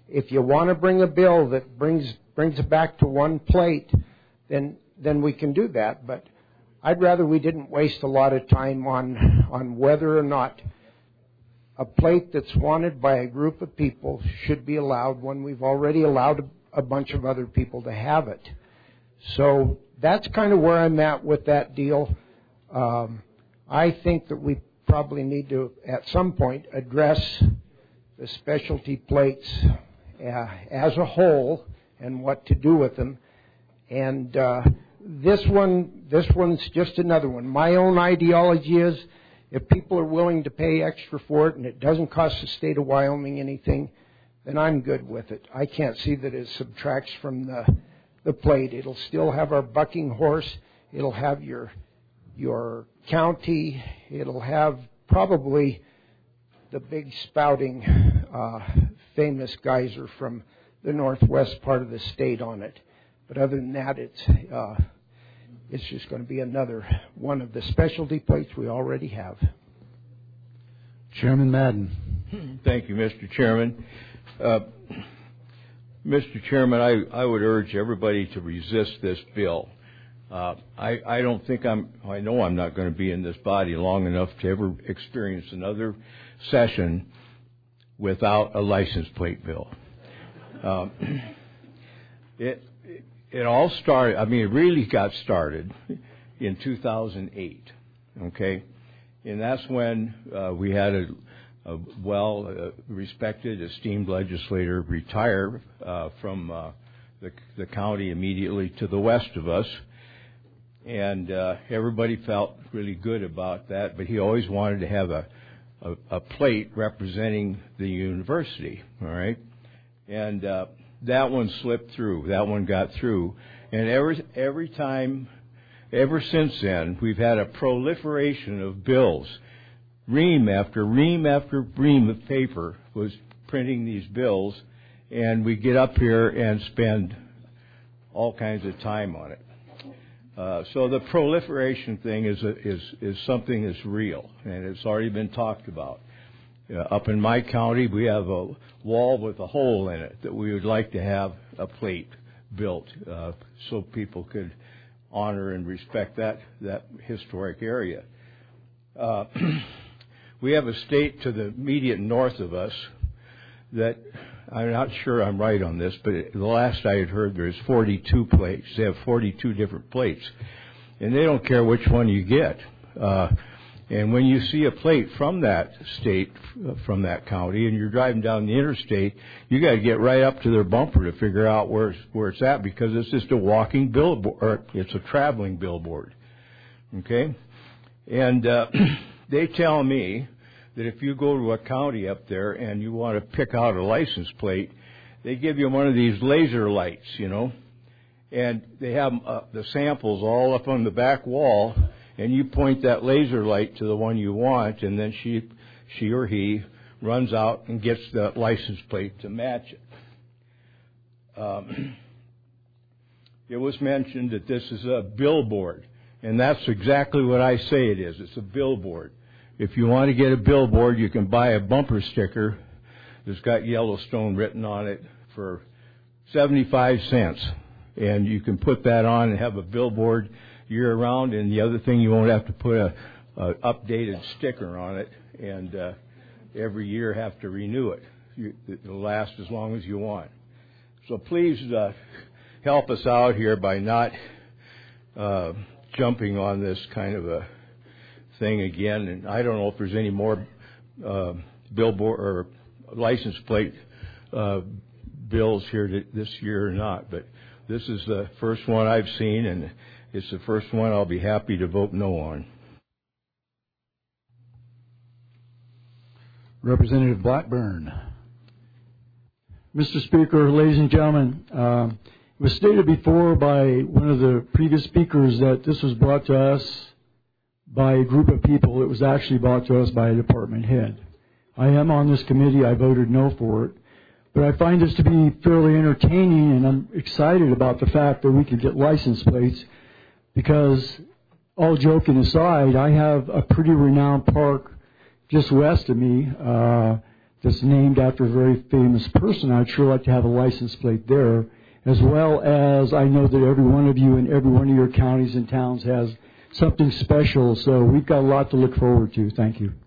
if you want to bring a bill that brings it back to one plate, then we can do that. But I'd rather we didn't waste a lot of time on whether or not a plate that's wanted by a group of people should be allowed when we've already allowed a bunch of other people to have it. So that's kind of where I'm at with that deal. I think that we probably need to, at some point, address the specialty plates as a whole and what to do with them. And this one's just another one. My own ideology is, if people are willing to pay extra for it and it doesn't cost the state of Wyoming anything, then I'm good with it. I can't see that it subtracts from the plate. It'll still have our bucking horse. It'll have your county. It'll have probably the big spouting famous geyser from the northwest part of the state on it. But other than that, it's just going to be another one of the specialty plates we already have. Chairman Madden. Thank you, Mr. Chairman. Mr. Chairman, I would urge everybody to resist this bill. I don't think I know I'm not going to be in this body long enough to ever experience another session without a license plate bill. It all started, it really got started in 2008, okay? And that's when we had a well-respected, esteemed legislator retire from the county immediately to the west of us. And everybody felt really good about that, but he always wanted to have a plate representing the university, all right? And that one slipped through. That one got through. And every time, ever since then, we've had a proliferation of bills. Ream after ream after ream of paper was printing these bills, and we get up here and spend all kinds of time on it. So the proliferation thing is something that's real, and it's already been talked about. Up in my county, we have a wall with a hole in it that we would like to have a plate built so people could honor and respect that historic area. We have a state to the immediate north of us that, I'm not sure I'm right on this, but the last I had heard, there's 42 plates. They have 42 different plates, and they don't care which one you get. And when you see a plate from that state, from that county, and you're driving down the interstate, you got to get right up to their bumper to figure out where it's at, because it's just a walking billboard, or it's a traveling billboard. Okay? And they tell me that if you go to a county up there and you want to pick out a license plate, they give you one of these laser lights, and they have the samples all up on the back wall, and you point that laser light to the one you want, and then she or he runs out and gets the license plate to match it. It was mentioned that this is a billboard, and that's exactly what I say it is. It's a billboard. If you want to get a billboard, you can buy a bumper sticker that's got Yellowstone written on it for 75 cents, and you can put that on and have a billboard year-round. And the other thing, you won't have to put a updated sticker on it, and every year have to renew it. It'll last as long as you want. So please help us out here by not jumping on this kind of a thing again. And I don't know if there's any more billboard or license plate bills here this year or not, but this is the first one I've seen, and it's the first one I'll be happy to vote no on. Representative Blackburn. Mr. Speaker, ladies and gentlemen, it was stated before by one of the previous speakers that this was brought to us by a group of people. It was actually brought to us by a department head. I am on this committee. I voted no for it. But I find this to be fairly entertaining, and I'm excited about the fact that we could get license plates, because, all joking aside, I have a pretty renowned park just west of me that's named after a very famous person, I'd sure like to have a license plate there, as well as I know that every one of you in every one of your counties and towns has something special, so we've got a lot to look forward to. Thank you.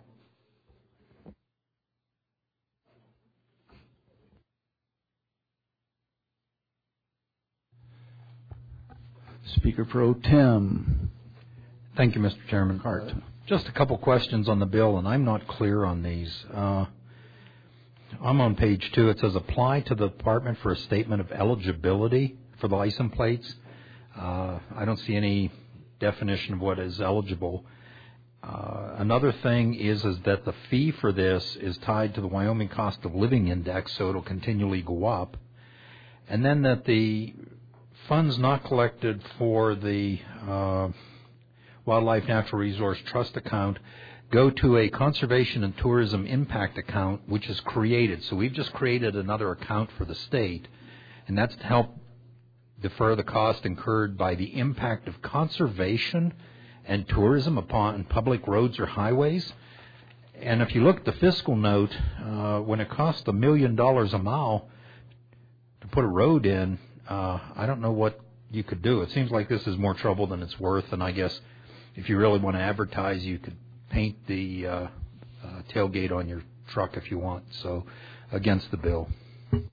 Speaker Pro Tem. Thank you, Mr. Chairman. Hart. Just a couple questions on the bill, and I'm not clear on these. I'm on page 2. It says apply to the department for a statement of eligibility for the license plates. I don't see any definition of what is eligible. Another thing is that the fee for this is tied to the Wyoming Cost of Living Index, so it'll continually go up. And then that the funds not collected for the Wildlife Natural Resource Trust account go to a Conservation and Tourism Impact account, which is created. So we've just created another account for the state, and that's to help defer the cost incurred by the impact of conservation and tourism upon public roads or highways. And if you look at the fiscal note, when it costs $1 million a mile to put a road in, I don't know what you could do. It seems like this is more trouble than it's worth, and I guess if you really want to advertise, you could paint the tailgate on your truck if you want. So, against the bill. The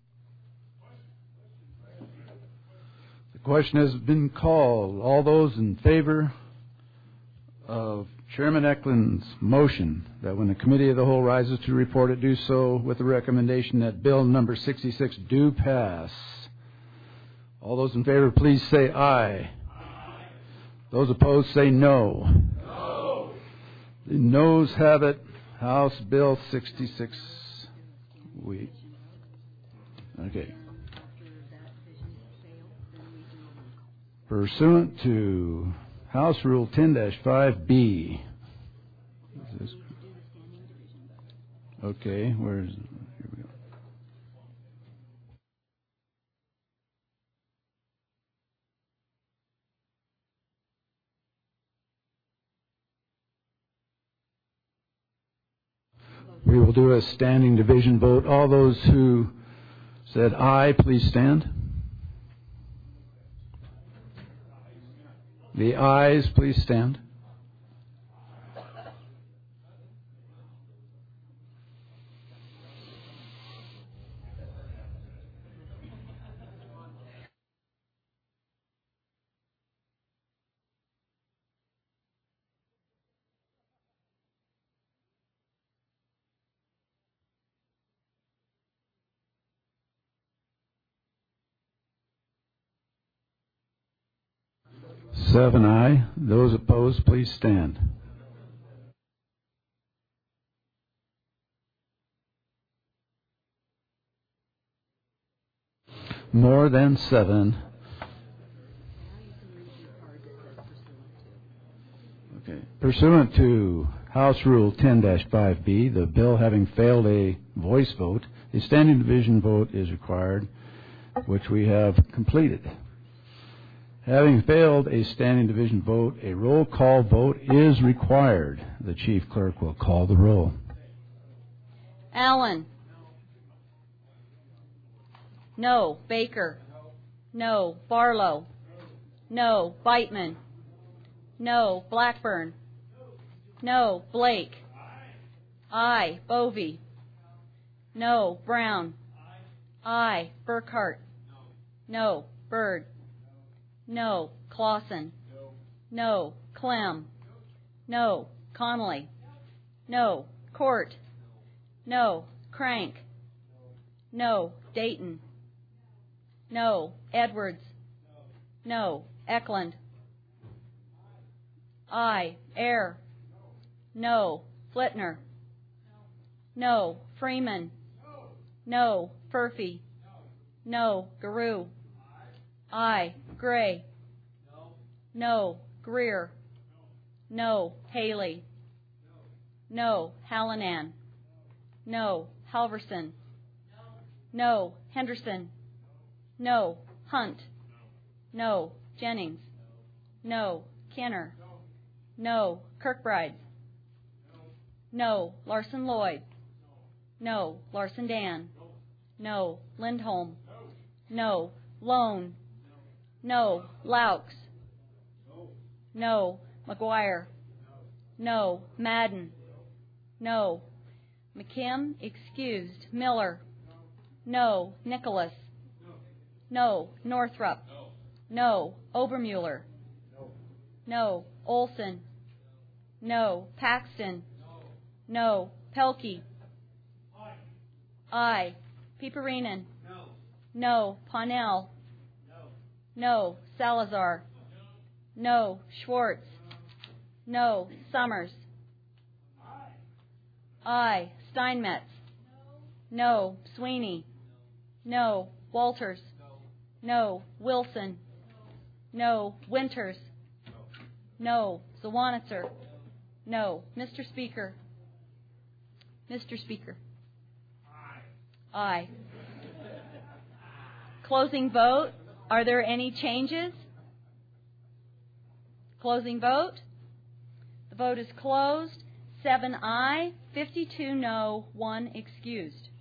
question has been called. All those in favor of Chairman Eklund's motion that when the Committee of the Whole rises to report it, do so with the recommendation that Bill number 66 do pass. All those in favor, please say aye. Those opposed, say no. No. The noes have it. House Bill 66. Okay. Pursuant to House Rule 10-5B. Okay, where's... Here we go. We will do a standing division vote. All those who said aye, please stand. The ayes, please stand. Seven aye. Those opposed, please stand. More than seven. Okay. Pursuant to House Rule 10-5B, the bill having failed a voice vote, a standing division vote is required, which we have completed. Having failed a standing division vote, a roll call vote is required. The Chief Clerk will call the roll. Allen. No. Baker. No. Barlow. No. Beitman. No. Blackburn. No. Blake. Aye. Bovee. No. Brown. Aye. Burkhart. No. Byrd. No. Clausen. No. Clem. No. Connolly. No. Court. No. Crank. No. Dayton. No. Edwards. No. Eklund. Aye. Ayer. No. Flitner. No. Freeman. No. Furphy. No. Garou. Aye. Gray. No. Greer. No. Haley. No. Hallinan. No. Halverson. No. Henderson. No. Hunt. No. Jennings. No. Kenner. No. Kirkbride. No. Larson Lloyd. No. Larson Dan. No. Lindholm. No. Lone. No. Laux. No. McGuire. No. Madden. No. McKim, excused. Miller. No. Nicholas. No. Northrup. No. Obermuller. No. Olson. No. Paxton. No. Pelkey. Aye. Piperinen. No. Ponnell. No. Salazar. No. Schwartz. No. Summers. Aye. Steinmetz. No. Sweeney. No. Walters. No. Wilson. No. Winters. No. Zawanitzer. No. Mr. Speaker. Mr. Speaker. Aye. Closing vote. Are there any changes? Closing vote. The vote is closed. 7 aye, 52 no, 1 excused.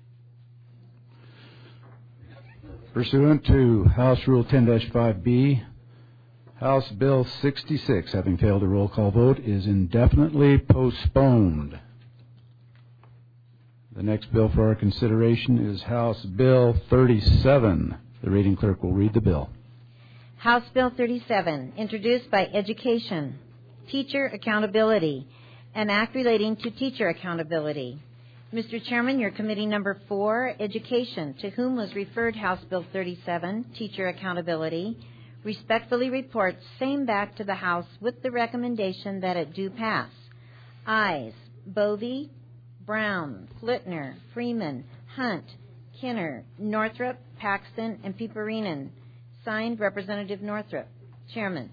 Pursuant to House Rule 10-5B, House Bill 66, having failed a roll call vote, is indefinitely postponed. The next bill for our consideration is House Bill 37. The reading clerk will read the bill. House Bill 37, introduced by Education, Teacher Accountability, an act relating to teacher accountability. Mr. Chairman, your committee number 4, Education, to whom was referred House Bill 37, Teacher Accountability, respectfully reports same back to the House with the recommendation that it do pass. Ayes, Bovee, Brown, Flitner, Freeman, Hunt, Kinner, Northrup, Paxton, and Piperinen. Signed, Representative Northrup. Chairman.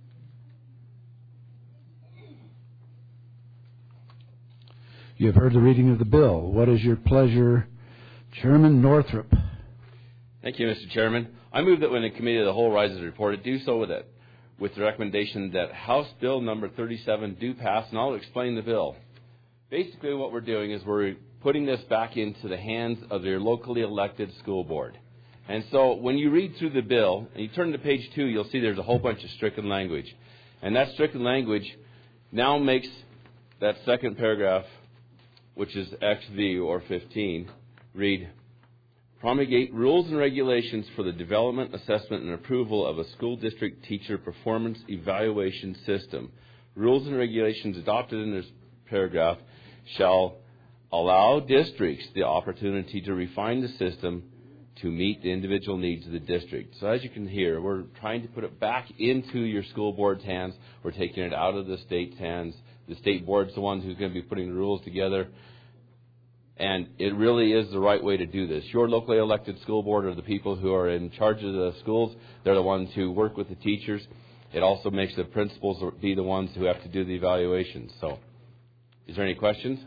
You have heard the reading of the bill. What is your pleasure, Chairman Northrup? Thank you, Mr. Chairman. I move that when the Committee of the Whole rises reported, do so with the recommendation that House Bill number 37 do pass, and I'll explain the bill. Basically, what we're doing is we're putting this back into the hands of your locally elected school board. And so when you read through the bill, and you turn to page 2, you'll see there's a whole bunch of stricken language. And that stricken language now makes that second paragraph, which is XV or 15, read, promulgate rules and regulations for the development, assessment, and approval of a school district teacher performance evaluation system. Rules and regulations adopted in this paragraph shall allow districts the opportunity to refine the system to meet the individual needs of the district. So as you can hear, we're trying to put it back into your school board's hands. We're taking it out of the state's hands. The state board's the ones who's going to be putting the rules together. And it really is the right way to do this. Your locally elected school board are the people who are in charge of the schools. They're the ones who work with the teachers. It also makes the principals be the ones who have to do the evaluations. So, is there any questions?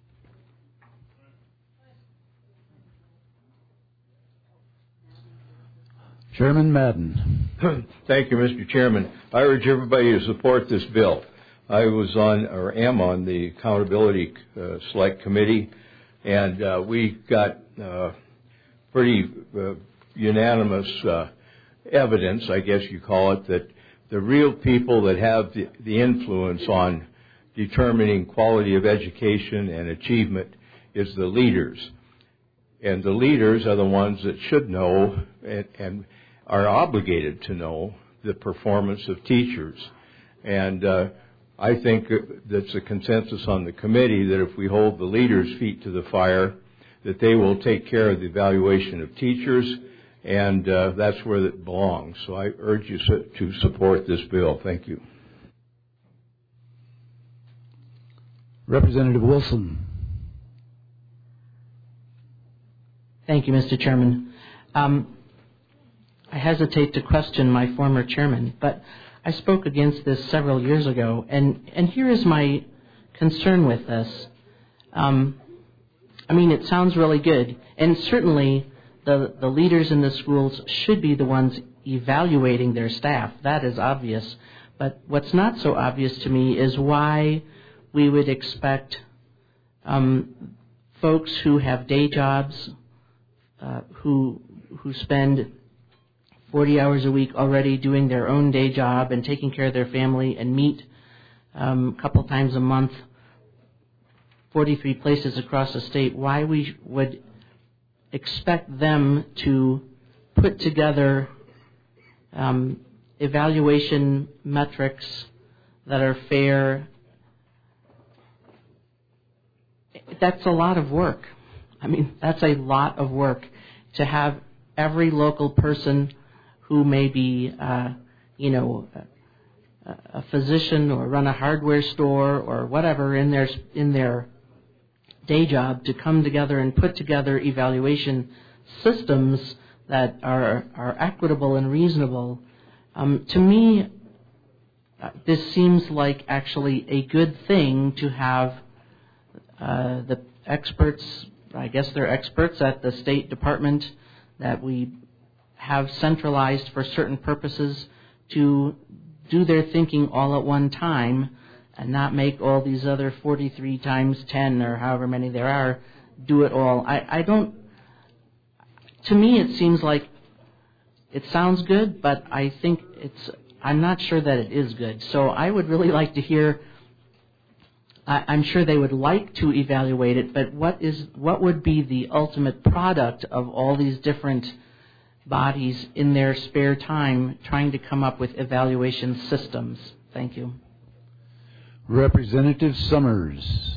Chairman Madden. Thank you, Mr. Chairman. I urge everybody to support this bill. I was on, or am on, the Accountability Select Committee, and we got pretty unanimous evidence, I guess you call it, that the real people that have the influence on determining quality of education and achievement is the leaders. And the leaders are the ones that should know and are obligated to know the performance of teachers. And I think that's a consensus on the committee that if we hold the leaders' feet to the fire, that they will take care of the evaluation of teachers, and that's where it belongs. So I urge you to support this bill. Thank you. Representative Wilson. Thank you, Mr. Chairman. I hesitate to question my former chairman, but I spoke against this several years ago, and here is my concern with this. I mean, it sounds really good, and certainly the leaders in the schools should be the ones evaluating their staff. That is obvious. But what's not so obvious to me is why we would expect folks who have day jobs, who spend 40 hours a week already doing their own day job and taking care of their family and meet a couple times a month, 43 places across the state, why we would expect them to put together evaluation metrics that are fair. That's a lot of work. I mean, that's a lot of work to have every local person who may be, a physician or run a hardware store or whatever in their day job to come together and put together evaluation systems that are equitable and reasonable. To me, this seems like actually a good thing to have the experts, I guess they're experts at the State Department that we have centralized for certain purposes to do their thinking all at one time and not make all these other 43 times 10 or however many there are do it all. I don't, to me it seems like it sounds good, but I think I'm not sure that it is good. So I would really like to hear, I'm sure they would like to evaluate it, but what would be the ultimate product of all these different bodies in their spare time trying to come up with evaluation systems? Thank you. Representative Summers.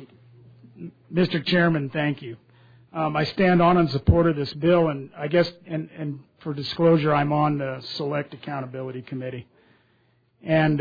Mr. Chairman, thank you. I stand on in support of this bill, and I guess, and for disclosure, I'm on the Select Accountability Committee. And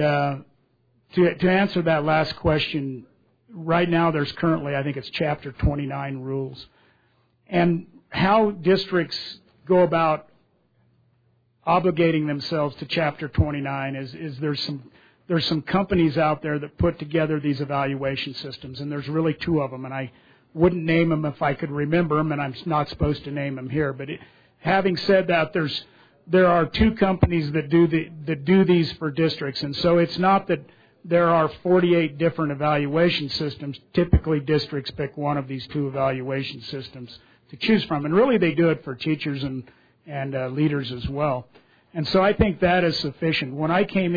to answer that last question, right now there's currently, I think it's Chapter 29 rules. And how districts go about obligating themselves to Chapter 29 is there's some companies out there that put together these evaluation systems, and there's really two of them, and I wouldn't name them if I could remember them, and I'm not supposed to name them here. But having said that, there are two companies that do these for districts, and so it's not that there are 48 different evaluation systems. Typically, districts pick one of these two evaluation systems to choose from, and really they do it for teachers and leaders as well. And so I think that is sufficient. When I came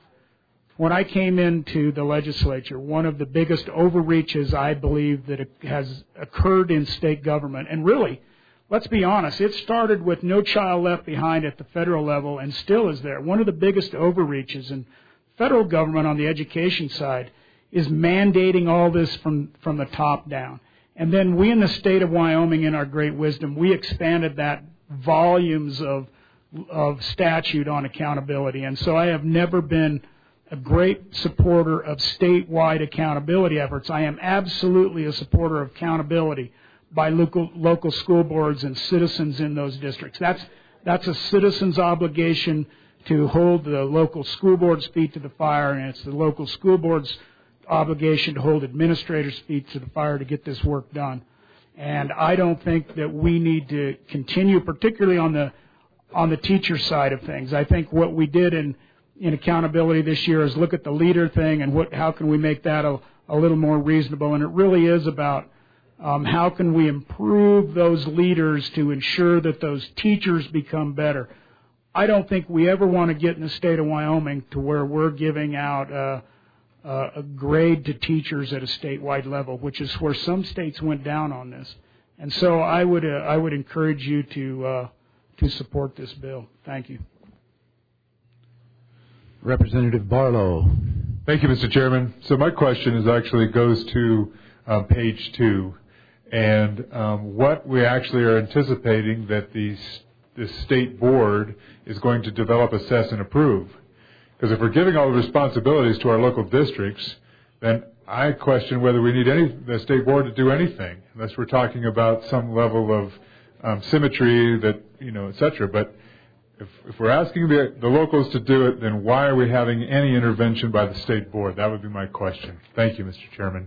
into the legislature, one of the biggest overreaches I believe that has occurred in state government, and really, let's be honest, it started with No Child Left Behind at the federal level and still is there. One of the biggest overreaches in federal government on the education side is mandating all this from the top down. And then we in the state of Wyoming, in our great wisdom, we expanded that volumes of statute on accountability. And so I have never been a great supporter of statewide accountability efforts. I am absolutely a supporter of accountability by local school boards and citizens in those districts. That's a citizen's obligation to hold the local school board's feet to the fire, and it's the local school board's obligation to hold administrators' feet to the fire to get this work done. And I don't think that we need to continue, particularly on the teacher side of things. I think what we did in accountability this year is look at the leader thing and how can we make that a little more reasonable. And it really is about how can we improve those leaders to ensure that those teachers become better. I don't think we ever want to get in the state of Wyoming to where we're giving out a grade to teachers at a statewide level, which is where some states went down on this. And so I would encourage you to support this bill. Thank you. Representative Barlow. Thank you, Mr. Chairman. So my question goes to page 2, and what we actually are anticipating that the state board is going to develop, assess, and approve. Because if we're giving all the responsibilities to our local districts, then I question whether we need the state board to do anything, unless we're talking about some level of symmetry that, et cetera. But if we're asking the locals to do it, then why are we having any intervention by the state board? That would be my question. Thank you, Mr. Chairman.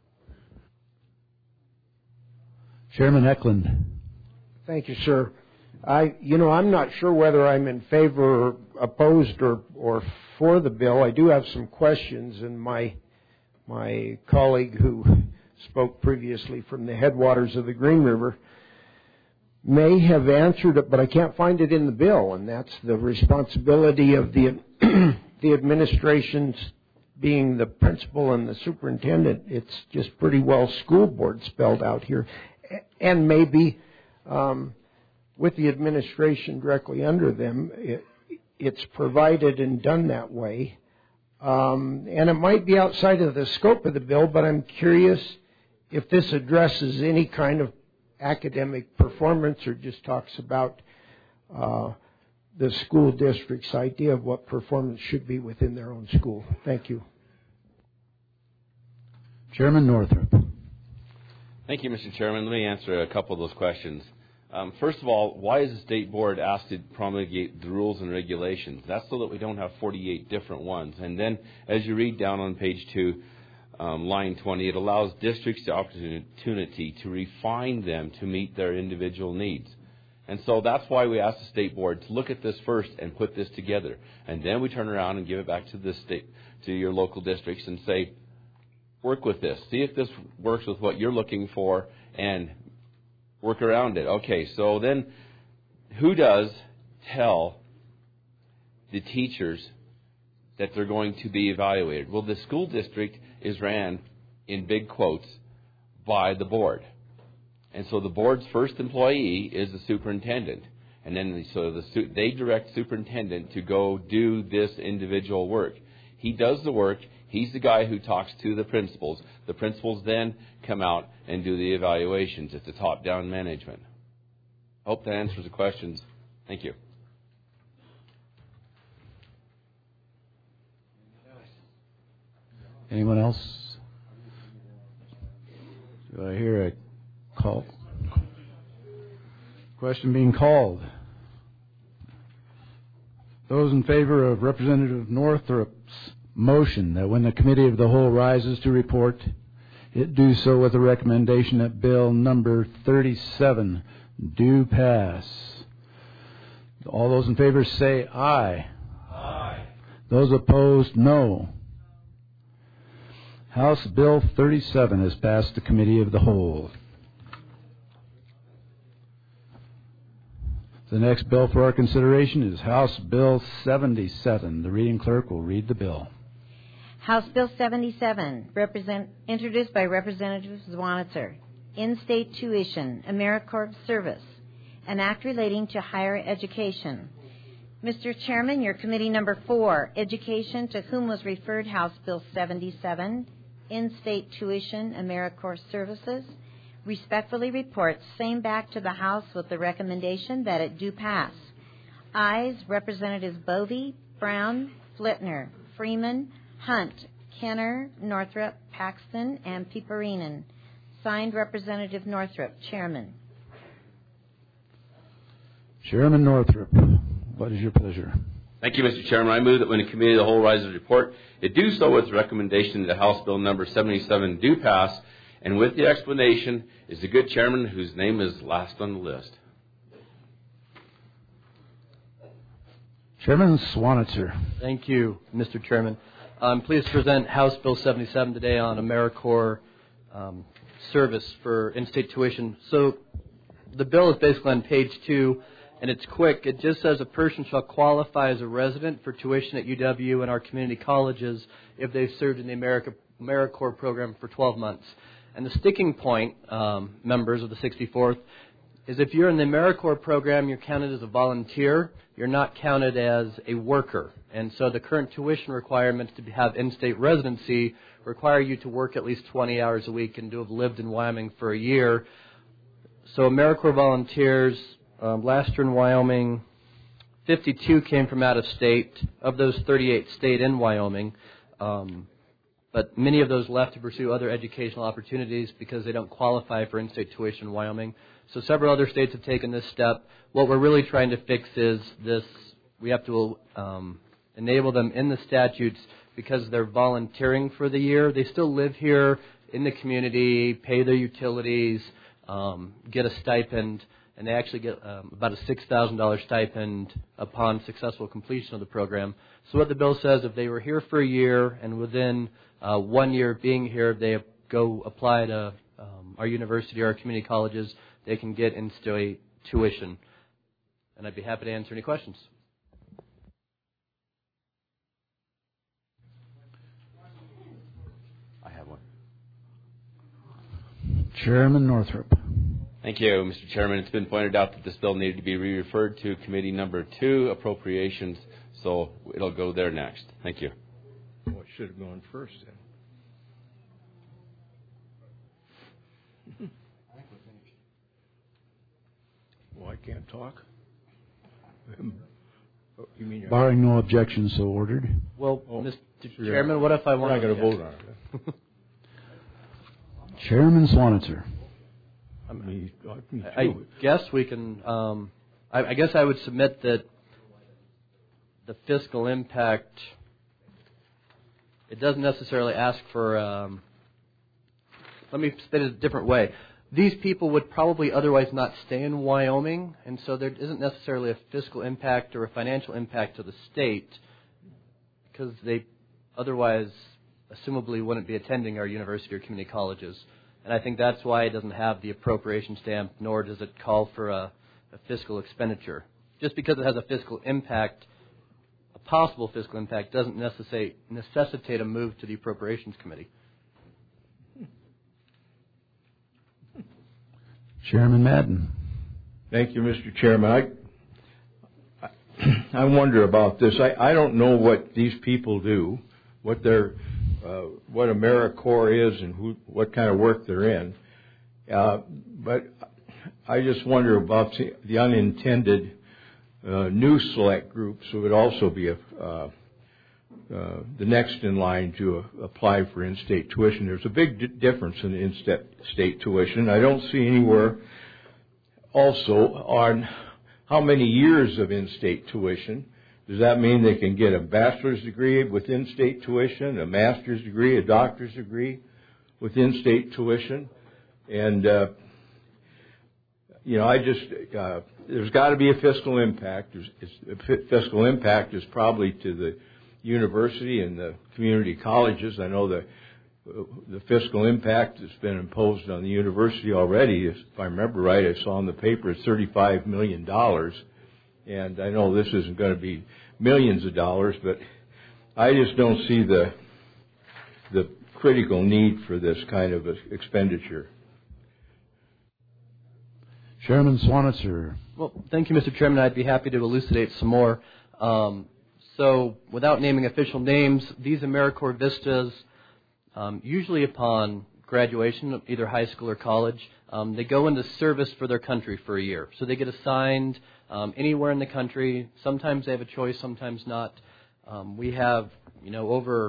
Chairman Eklund. Thank you, sir. I'm not sure whether I'm in favor, or opposed, or for the bill. I do have some questions, and my colleague who spoke previously from the headwaters of the Green River may have answered it, but I can't find it in the bill, and that's the responsibility of the administrations being the principal and the superintendent. It's just pretty well school board spelled out here. And maybe with the administration directly under them, it's provided and done that way. And it might be outside of the scope of the bill, but I'm curious if this addresses any kind of academic performance or just talks about the school district's idea of what performance should be within their own school. Thank you. Chairman Northrup. Thank you, Mr. Chairman. Let me answer a couple of those questions. First of all, why is the state board asked to promulgate the rules and regulations? That's so that we don't have 48 different ones. And then, as you read down on page 2, line 20, it allows districts the opportunity to refine them to meet their individual needs. And so that's why we asked the state board to look at this first and put this together. And then we turn around and give it back to the state, to your local districts, and say, work with this. See if this works with what you're looking for and work around it. Okay, so then who does tell the teachers that they're going to be evaluated? Well, the school district is ran, in big quotes, by the board. And so the board's first employee is the superintendent. And then they direct superintendent to go do this individual work. He does the work. He's the guy who talks to the principals. The principals then come out and do the evaluations. It's a top-down management. I hope that answers the questions. Thank you. Anyone else? Do I hear a call? Question being called. Those in favor of Representative Northrup's motion that when the Committee of the Whole rises to report, it do so with a recommendation that Bill number 37 do pass. All those in favor say aye. Aye. Those opposed, no. House Bill 37 has passed the Committee of the Whole. The next bill for our consideration is House Bill 77. The reading clerk will read the bill. House Bill 77, introduced by Representative Zwanitzer. In-state tuition, AmeriCorps service, an act relating to higher education. Mr. Chairman, your committee number 4, Education, to whom was referred House Bill 77, in-state tuition, AmeriCorps services, respectfully reports same back to the House with the recommendation that it do pass. Ayes, Representatives Bovee, Brown, Flitner, Freeman, Hunt, Kenner, Northrup, Paxton, and Piperinen. Signed, Representative Northrup, Chairman. Chairman Northrup, what is your pleasure? Thank you, Mr. Chairman. I move that when the Committee of the Whole rises to report, it do so with the recommendation that House Bill number 77 do pass, and with the explanation is the good chairman whose name is last on the list. Chairman Zwanitzer. Thank you, Mr. Chairman. I'm pleased to present House Bill 77 today on AmeriCorps service for in-state tuition. So the bill is basically on page 2, and it's quick. It just says a person shall qualify as a resident for tuition at UW and our community colleges if they've served in the AmeriCorps program for 12 months. And the sticking point, members of the 64th, is if you're in the AmeriCorps program, you're counted as a volunteer. You're not counted as a worker. And so the current tuition requirements to have in-state residency require you to work at least 20 hours a week and to have lived in Wyoming for a year. So AmeriCorps volunteers, last year in Wyoming, 52 came from out of state. Of those, 38 stayed in Wyoming. But many of those left to pursue other educational opportunities because they don't qualify for in-state tuition in Wyoming. So several other states have taken this step. What we're really trying to fix is this. We have to enable them in the statutes because they're volunteering for the year. They still live here in the community, pay their utilities, get a stipend, and they actually get about a $6,000 stipend upon successful completion of the program. So what the bill says, if they were here for a year and within 1 year of being here, they go apply to our university or our community colleges, they can get in-state tuition. And I'd be happy to answer any questions. I have one. Chairman Northrup. Thank you, Mr. Chairman. It's been pointed out that this bill needed to be re-referred to Committee Number 2, Appropriations, so it'll go there next. Thank you. Well, it should have gone first then. Well, I can't talk. You mean Barring no objections, so ordered. Well, Mr. Chairman, what if I want to... We're not going to vote on it. Chairman Swanitzer. I guess we can... I guess I would submit that the fiscal impact... It doesn't necessarily ask for... let me state it a different way. These people would probably otherwise not stay in Wyoming, and so there isn't necessarily a fiscal impact or a financial impact to the state because they otherwise assumably wouldn't be attending our university or community colleges. And I think that's why it doesn't have the appropriation stamp, nor does it call for a fiscal expenditure. Just because it has a fiscal impact, a possible fiscal impact, doesn't necessitate a move to the Appropriations Committee. Chairman Madden. Thank you, Mr. Chairman. I wonder about this. I don't know what these people do, what AmeriCorps is, and what kind of work they're in. But I just wonder about the unintended new select groups who would also be the next in line to apply for in-state tuition. There's a big difference in in-state tuition. I don't see anywhere also on how many years of in-state tuition. Does that mean they can get a bachelor's degree with in-state tuition, a master's degree, a doctor's degree with in-state tuition? And, there's got to be a fiscal impact. Fiscal impact is probably to the university and the community colleges. I know the fiscal impact that's been imposed on the university already, if I remember right, I saw in the paper, it's $35 million. And I know this isn't going to be millions of dollars, but I just don't see the critical need for this kind of expenditure. Chairman Swanitzer. Well, thank you, Mr. Chairman. I'd be happy to elucidate some more. So, without naming official names, these AmeriCorps Vistas, usually upon graduation, either high school or college, they go into service for their country for a year. So they get assigned anywhere in the country. Sometimes they have a choice, sometimes not. We have, over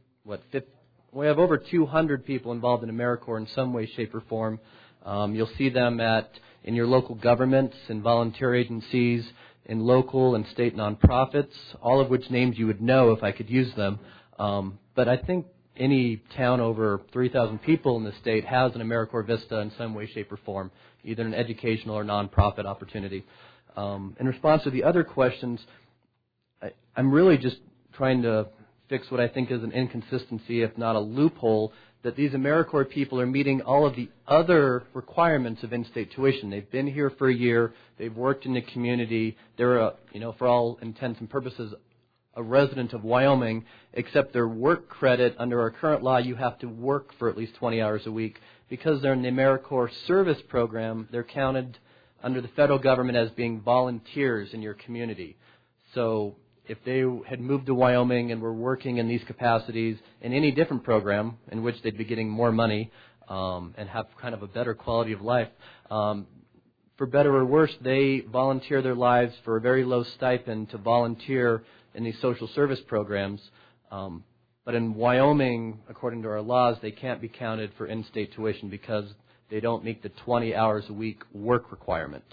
200 people involved in AmeriCorps in some way, shape, or form. You'll see them in your local governments and volunteer agencies, in local and state nonprofits, all of which names you would know if I could use them. But I think any town over 3,000 people in the state has an AmeriCorps Vista in some way, shape, or form, either an educational or nonprofit opportunity. In response to the other questions, I'm really just trying to fix what I think is an inconsistency, if not a loophole, that these AmeriCorps people are meeting all of the other requirements of in-state tuition. They've been here for a year. They've worked in the community. They're, for all intents and purposes, a resident of Wyoming, except their work credit under our current law, you have to work for at least 20 hours a week. Because they're in the AmeriCorps service program, they're counted under the federal government as being volunteers in your community. So if they had moved to Wyoming and were working in these capacities in any different program in which they'd be getting more money and have kind of a better quality of life, for better or worse, they volunteer their lives for a very low stipend to volunteer in these social service programs. But in Wyoming, according to our laws, they can't be counted for in-state tuition because they don't meet the 20 hours a week work requirement.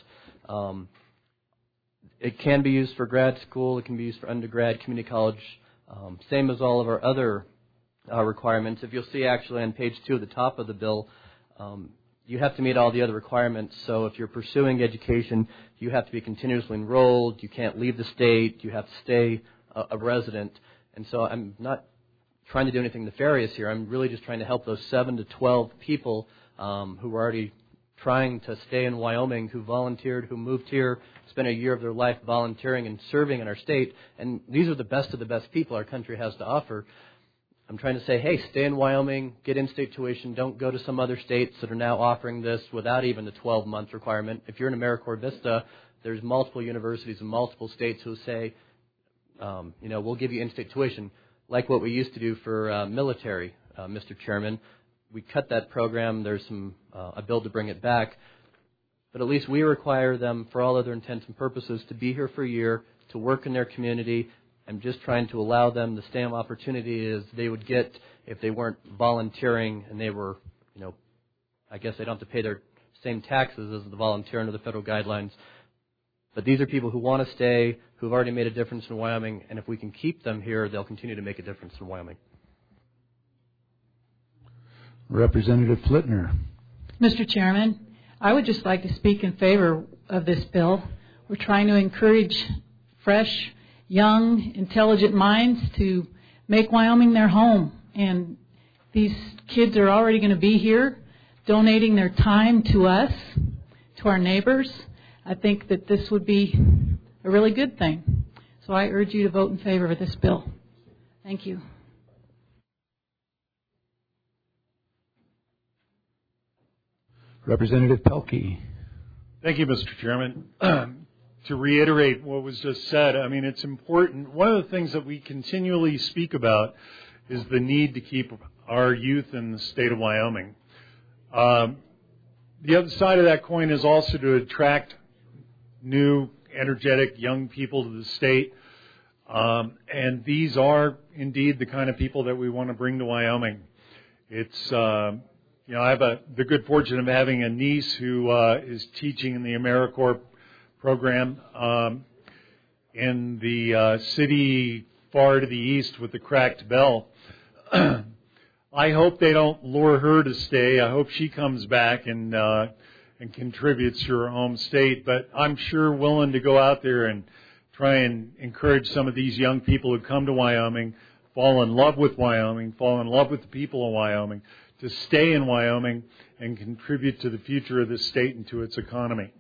It can be used for grad school. It can be used for undergrad, community college, same as all of our other requirements. If you'll see actually on page 2 at the top of the bill, you have to meet all the other requirements. So if you're pursuing education, you have to be continuously enrolled. You can't leave the state. You have to stay a resident. And so I'm not trying to do anything nefarious here. I'm really just trying to help those 7 to 12 people who are already trying to stay in Wyoming, who volunteered, who moved here, spent a year of their life volunteering and serving in our state. And these are the best of the best people our country has to offer. I'm trying to say, hey, stay in Wyoming, get in-state tuition, don't go to some other states that are now offering this without even the 12-month requirement. If you're in AmeriCorps Vista, there's multiple universities in multiple states who say, we'll give you in-state tuition, like what we used to do for military, Mr. Chairman. We cut that program. There's a bill to bring it back. But at least we require them, for all other intents and purposes, to be here for a year, to work in their community. I'm just trying to allow them the same opportunity as they would get if they weren't volunteering and they were, I guess they don't have to pay their same taxes as the volunteer under the federal guidelines. But these are people who want to stay, who've already made a difference in Wyoming, and if we can keep them here, they'll continue to make a difference in Wyoming. Representative Flitner. Mr. Chairman, I would just like to speak in favor of this bill. We're trying to encourage fresh, young, intelligent minds to make Wyoming their home. And these kids are already going to be here, donating their time to us, to our neighbors. I think that this would be a really good thing. So I urge you to vote in favor of this bill. Thank you. Representative Pelkey. Thank you, Mr. Chairman. To reiterate what was just said, I mean, it's important. One of the things that we continually speak about is the need to keep our youth in the state of Wyoming. The other side of that coin is also to attract new, energetic young people to the state. And these are indeed the kind of people that we want to bring to Wyoming. It's, I have the good fortune of having a niece who is teaching in the AmeriCorps program in the city far to the east with the cracked bell. I hope they don't lure her to stay. I hope she comes back and contributes to her home state. But I'm sure willing to go out there and try and encourage some of these young people who come to Wyoming, fall in love with Wyoming, fall in love with the people of Wyoming, to stay in Wyoming and contribute to the future of this state and to its economy.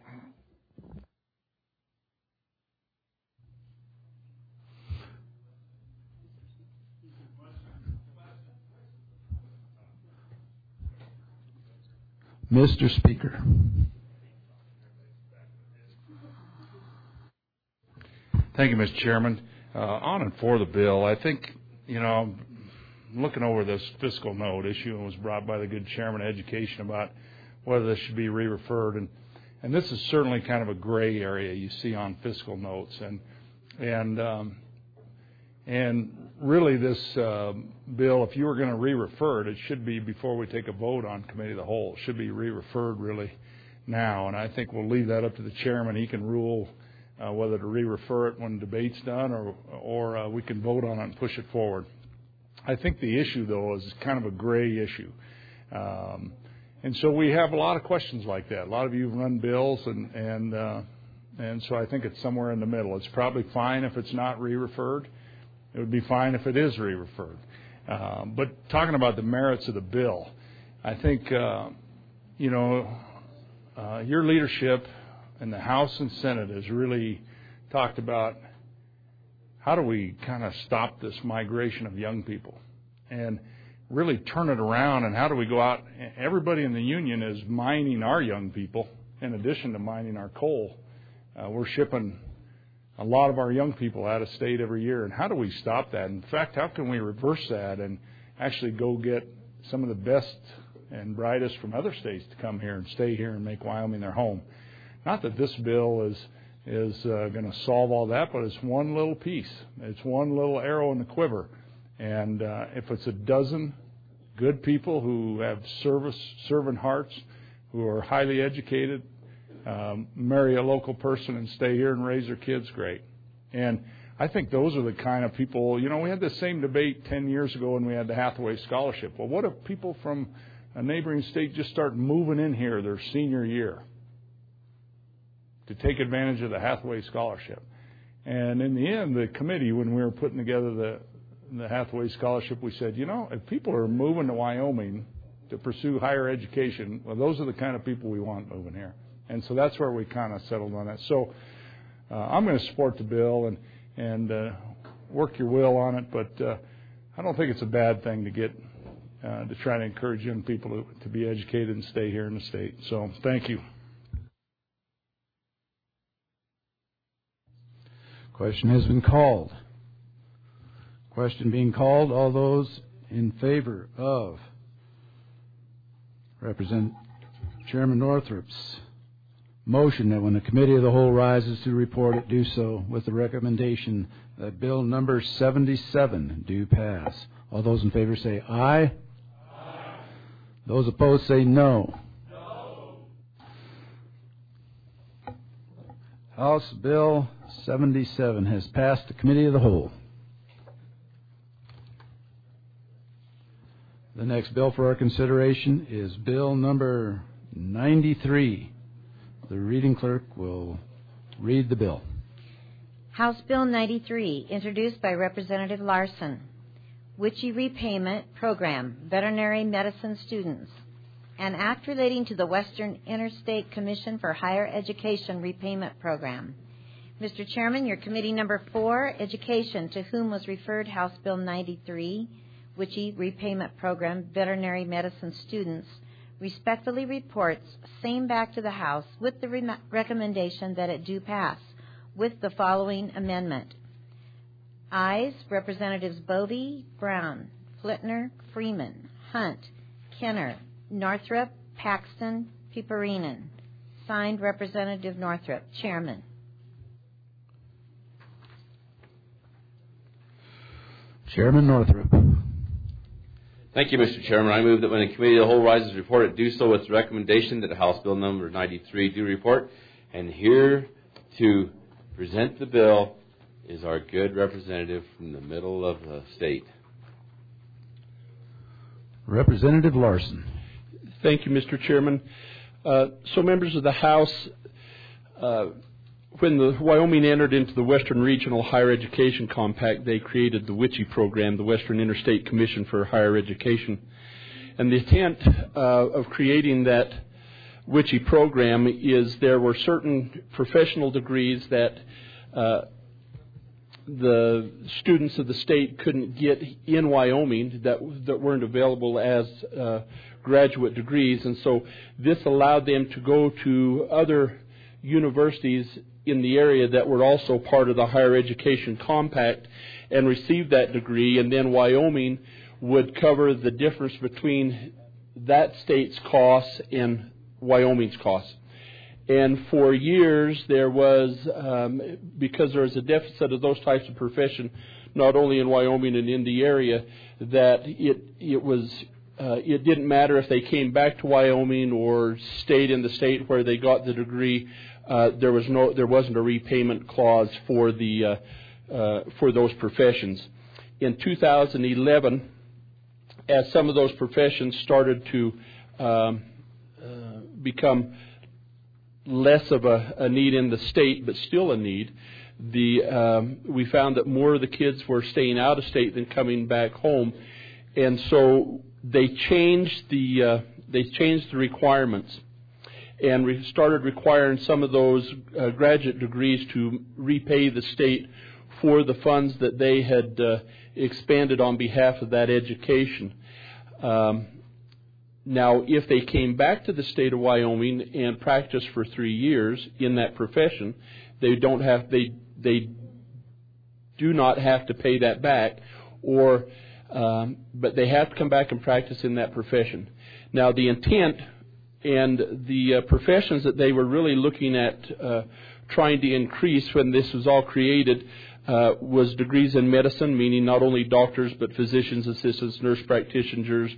Mr. Speaker. Thank you, Mr. Chairman. On and for the bill, I think, looking over this fiscal note issue that was brought by the good chairman of education about whether this should be re-referred, and this is certainly kind of a gray area you see on fiscal notes, and really this bill, if you were going to re-refer it should be before we take a vote on committee of the whole. It should be re-referred really now, and I think we'll leave that up to the chairman. He can rule whether to re-refer it when debate's done, or we can vote on it and push it forward. I think the issue, though, is kind of a gray issue. And so we have a lot of questions like that. A lot of you run bills, and so I think it's somewhere in the middle. It's probably fine if it's not re-referred. It would be fine if it is re-referred. But talking about the merits of the bill, I think, your leadership in the House and Senate has really talked about how do we kind of stop this migration of young people and really turn it around, and how do we go out? Everybody in the union is mining our young people in addition to mining our coal. We're shipping a lot of our young people out of state every year, and how do we stop that? In fact, how can we reverse that and actually go get some of the best and brightest from other states to come here and stay here and make Wyoming their home? Not that this bill is going to solve all that, but it's one little piece. It's one little arrow in the quiver. And if it's a dozen good people who have servant hearts, who are highly educated, marry a local person and stay here and raise their kids, great. And I think those are the kind of people, we had the same debate 10 years ago when we had the Hathaway Scholarship. Well, what if people from a neighboring state just start moving in here their senior year to take advantage of the Hathaway Scholarship? And in the end, the committee, when we were putting together the Hathaway Scholarship, we said, if people are moving to Wyoming to pursue higher education, well, those are the kind of people we want moving here. And so that's where we kind of settled on that. So I'm going to support the bill and work your will on it, but I don't think it's a bad thing to get to try to encourage young people to be educated and stay here in the state. So thank you. Question has been called. Question being called. All those in favor of Chairman Northrup's motion that when the Committee of the Whole rises to report it, do so with the recommendation that Bill number 77 do pass. All those in favor say aye. Aye. Those opposed say no. No. House Bill 77 has passed the Committee of the Whole. The next bill for our consideration is Bill number 93. The reading clerk will read the bill. House Bill 93, introduced by Representative Larson. WICHE Repayment Program, Veterinary Medicine Students. An act relating to the Western Interstate Commission for Higher Education Repayment Program. Mr. Chairman, your committee number 4, Education, to whom was referred House Bill 93, WICHE Repayment Program, Veterinary Medicine Students, respectfully reports same back to the House with the recommendation that it do pass, with the following amendment. Ayes, Representatives Bovee, Brown, Flitner, Freeman, Hunt, Kenner, Northrup, Paxton, Piperinen. Signed, Representative Northrup, Chairman. Chairman Northrup. Thank you, Mr. Chairman. I move that when the Committee of the Whole rises to report it, do so with the recommendation that House Bill number 93 do report. And here to present the bill is our good representative from the middle of the state. Representative Larson. Thank you, Mr. Chairman. So members of the House, when the Wyoming entered into the Western Regional Higher Education Compact, they created the WICHE program, the Western Interstate Commission for Higher Education. And the intent of creating that WICHE program is there were certain professional degrees that the students of the state couldn't get in Wyoming that weren't available as graduate degrees. And so this allowed them to go to other universities in the area that were also part of the Higher Education Compact and receive that degree, and then Wyoming would cover the difference between that state's costs and Wyoming's costs. And for years there was, because there was a deficit of those types of profession, not only in Wyoming and in the area, that it didn't matter if they came back to Wyoming or stayed in the state where they got the degree. There wasn't a repayment clause for those professions. In 2011, as some of those professions started to become less of a need in the state, but still a need, we found that more of the kids were staying out of state than coming back home, and so they changed the requirements and started requiring some of those graduate degrees to repay the state for the funds that they had expanded on behalf of that education. Now, if they came back to the state of Wyoming and practiced for 3 years in that profession, they do not have to pay that back, but they have to come back and practice in that profession. Now, the intent and the professions that they were really looking at trying to increase when this was all created was degrees in medicine, meaning not only doctors but physicians, assistants, nurse practitioners,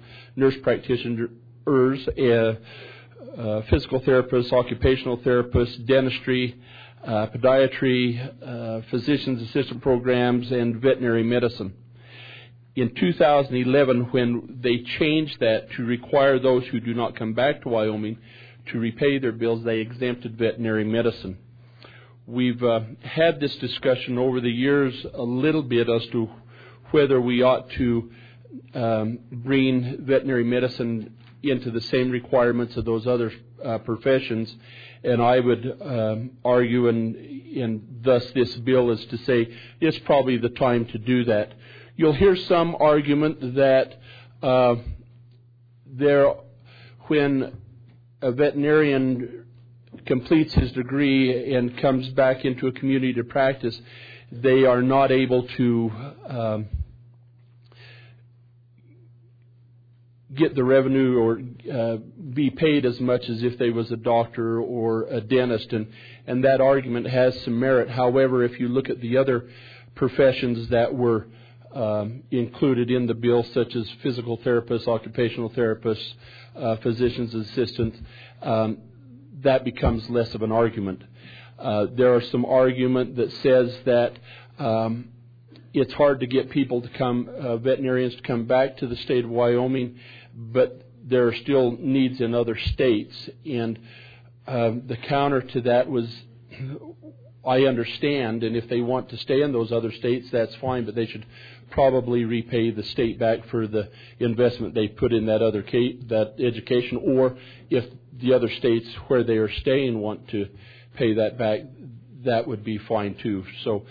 physical therapists, occupational therapists, dentistry, podiatry, physicians assistant programs, and veterinary medicine. In 2011, when they changed that to require those who do not come back to Wyoming to repay their bills, they exempted veterinary medicine. We've had this discussion over the years a little bit as to whether we ought to bring veterinary medicine into the same requirements of those other professions. And I would argue, and thus this bill is to say it's probably the time to do that. You'll hear some argument that when a veterinarian completes his degree and comes back into a community to practice, they are not able to get the revenue or be paid as much as if they was a doctor or a dentist, and that argument has some merit. However, if you look at the other professions that were included in the bill, such as physical therapists, occupational therapists, physician's assistants, that becomes less of an argument. There are some argument that says that it's hard to get people to come, veterinarians to come back to the state of Wyoming, but there are still needs in other states. And the counter to that was, I understand, and if they want to stay in those other states, that's fine, but they should probably repay the state back for the investment they put in that education, or if the other states where they are staying want to pay that back, that would be fine too. So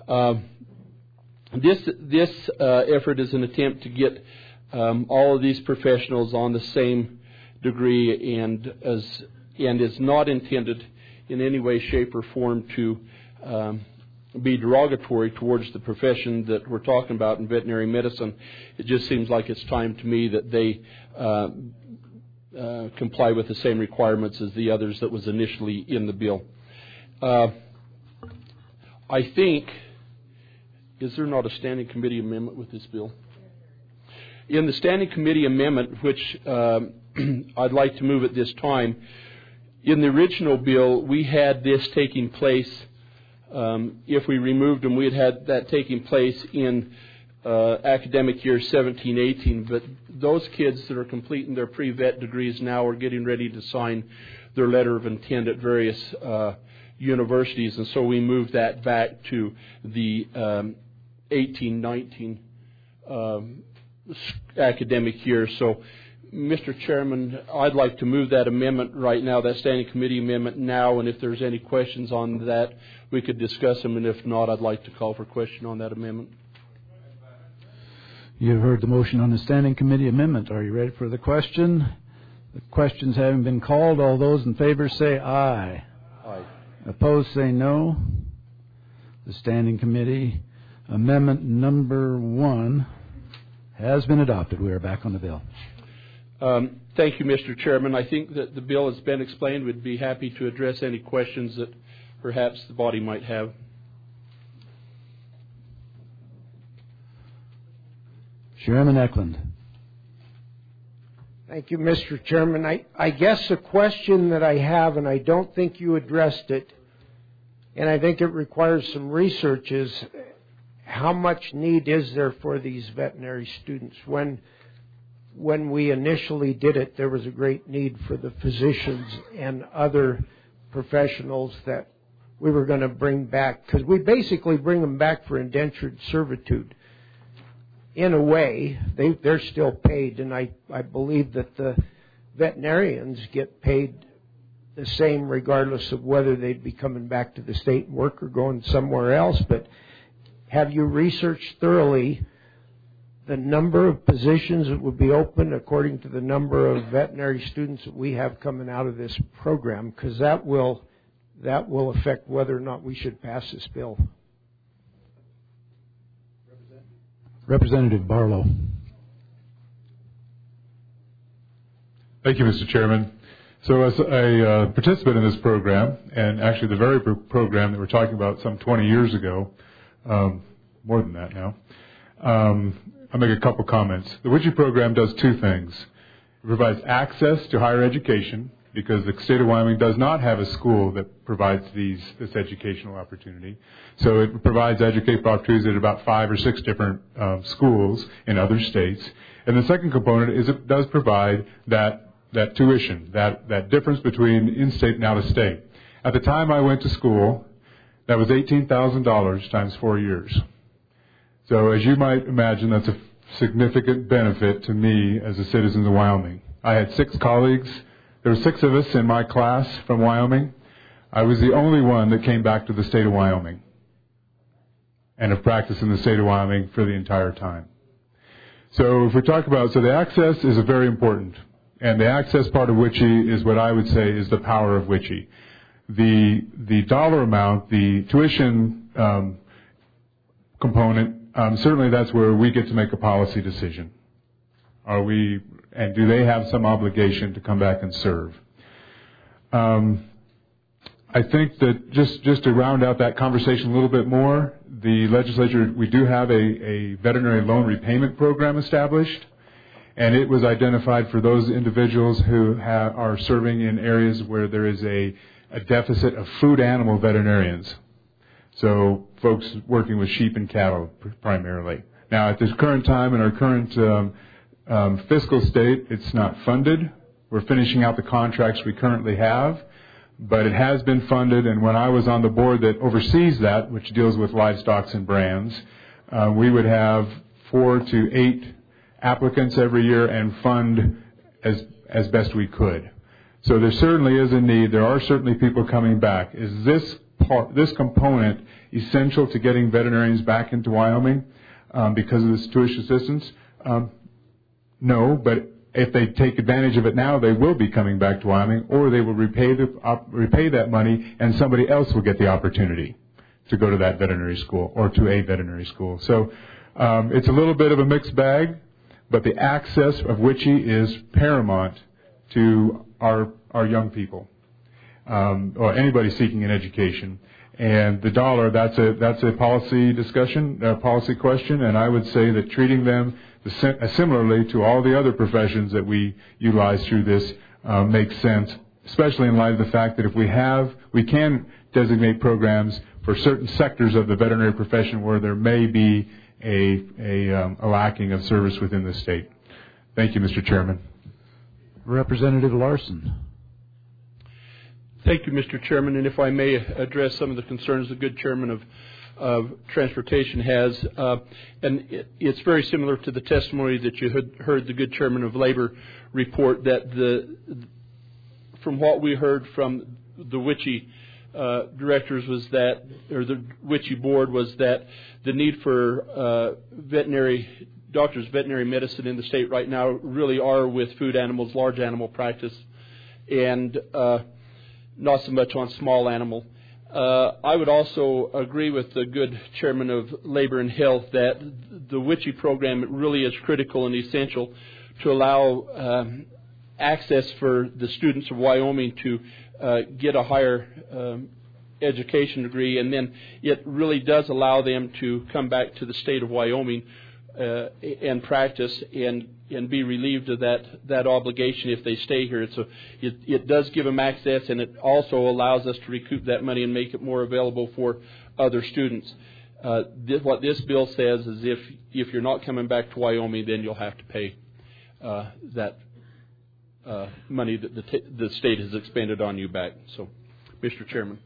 this effort is an attempt to get all of these professionals on the same degree, and is not intended in any way, shape, or form to be derogatory towards the profession that we're talking about in veterinary medicine. It just seems like it's time to me that they comply with the same requirements as the others that was initially in the bill. I think, is there not a standing committee amendment with this bill? In the standing committee amendment, which I'd like to move at this time, in the original bill, we had this taking place, if we removed them, we'd had that taking place in academic year 17-18, but those kids that are completing their pre-vet degrees now are getting ready to sign their letter of intent at various universities, and so we moved that back to the 18-19 academic year. So, Mr. Chairman, I'd like to move that amendment right now, that standing committee amendment now, and if there's any questions on that, we could discuss them, and if not, I'd like to call for question on that amendment. You've heard the motion on the standing committee amendment. Are you ready for the question? The questions having been called, all those in favor say aye. Aye. Opposed say no. The standing committee amendment number 1 has been adopted. We are back on the bill. Thank you, Mr. Chairman. I think that the bill has been explained. We'd be happy to address any questions that perhaps the body might have. Chairman Eklund. Thank you, Mr. Chairman. I guess a question that I have, and I don't think you addressed it, and I think it requires some research, is how much need is there for these veterinary students? When we initially did it, there was a great need for the physicians and other professionals that we were going to bring back, because we basically bring them back for indentured servitude. In a way, they're still paid, and I believe that the veterinarians get paid the same regardless of whether they'd be coming back to the state and work or going somewhere else. But have you researched thoroughly the number of positions that would be open according to the number of veterinary students that we have coming out of this program? Because that will affect whether or not we should pass this bill. Representative Barlow. Thank you, Mr. Chairman. So as a participant in this program, and actually the very program that we're talking about some 20 years ago, more than that now, I'll make a couple comments. The WICHE program does two things. It provides access to higher education, because the state of Wyoming does not have a school that provides this educational opportunity. So it provides educational opportunities at about 5 or 6 different schools in other states. And the second component is it does provide that tuition, that difference between in-state and out-of-state. At the time I went to school, that was $18,000 times 4 years. So as you might imagine, that's a significant benefit to me as a citizen of Wyoming. I had 6 colleagues. There were 6 of us in my class from Wyoming. I was the only one that came back to the state of Wyoming and have practiced in the state of Wyoming for the entire time. So if we talk about, so the access is very important. And the access part of WICHE is what I would say is the power of WICHE. The dollar amount, the tuition component, certainly that's where we get to make a policy decision. And do they have some obligation to come back and serve? I think that just to round out that conversation a little bit more, the legislature, we do have a veterinary loan repayment program established, and it was identified for those individuals who are serving in areas where there is a deficit of food animal veterinarians. So folks working with sheep and cattle primarily. Now, at this current time, in our current fiscal state, it's not funded. We're finishing out the contracts we currently have, but it has been funded, and when I was on the board that oversees that, which deals with livestock and brands, we would have 4 to 8 applicants every year and fund as best we could. So there certainly is a need. There are certainly people coming back. Is this component essential to getting veterinarians back into Wyoming because of this tuition assistance? No, but if they take advantage of it now, they will be coming back to Wyoming, or they will repay that money, and somebody else will get the opportunity to go to that veterinary school or to a veterinary school. So it's a little bit of a mixed bag, but the access of WICHE is paramount to our young people or anybody seeking an education. And the dollar, that's a policy discussion, a policy question, and I would say that treating them similarly to all the other professions that we utilize through this makes sense, especially in light of the fact that if we can designate programs for certain sectors of the veterinary profession where there may be a lacking of service within the state. Thank you, Mr. Chairman. Representative Larson. Thank you, Mr. Chairman. And if I may address some of the concerns the good chairman of Transportation has, and it's very similar to the testimony that you had heard the good chairman of Labor report, that from what we heard from the WICHE directors was that, or the WICHE board was that the need for doctors of veterinary medicine in the state right now really are with food animals, large animal practice, and not so much on small animal. I would also agree with the good chairman of Labor and Health that the WICHE program really is critical and essential to allow access for the students of Wyoming to get a higher education degree, and then it really does allow them to come back to the state of Wyoming and practice and be relieved of that obligation if they stay here. It does give them access, and it also allows us to recoup that money and make it more available for other students. What this bill says is if you're not coming back to Wyoming, then you'll have to pay that money that the state has expended on you back. So, Mr. Chairman.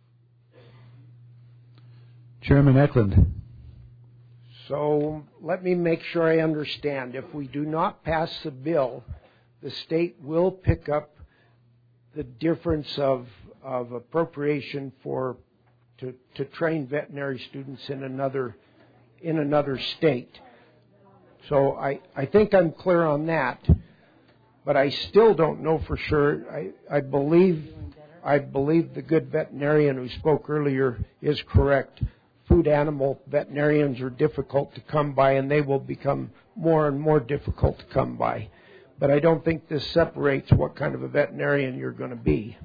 Chairman Eklund. So let me make sure I understand. If we do not pass the bill, the state will pick up the difference of appropriation to train veterinary students in another state. So I think I'm clear on that, but I still don't know for sure. I believe the good veterinarian who spoke earlier is correct. Food animal veterinarians are difficult to come by, and they will become more and more difficult to come by. But I don't think this separates what kind of a veterinarian you're going to be.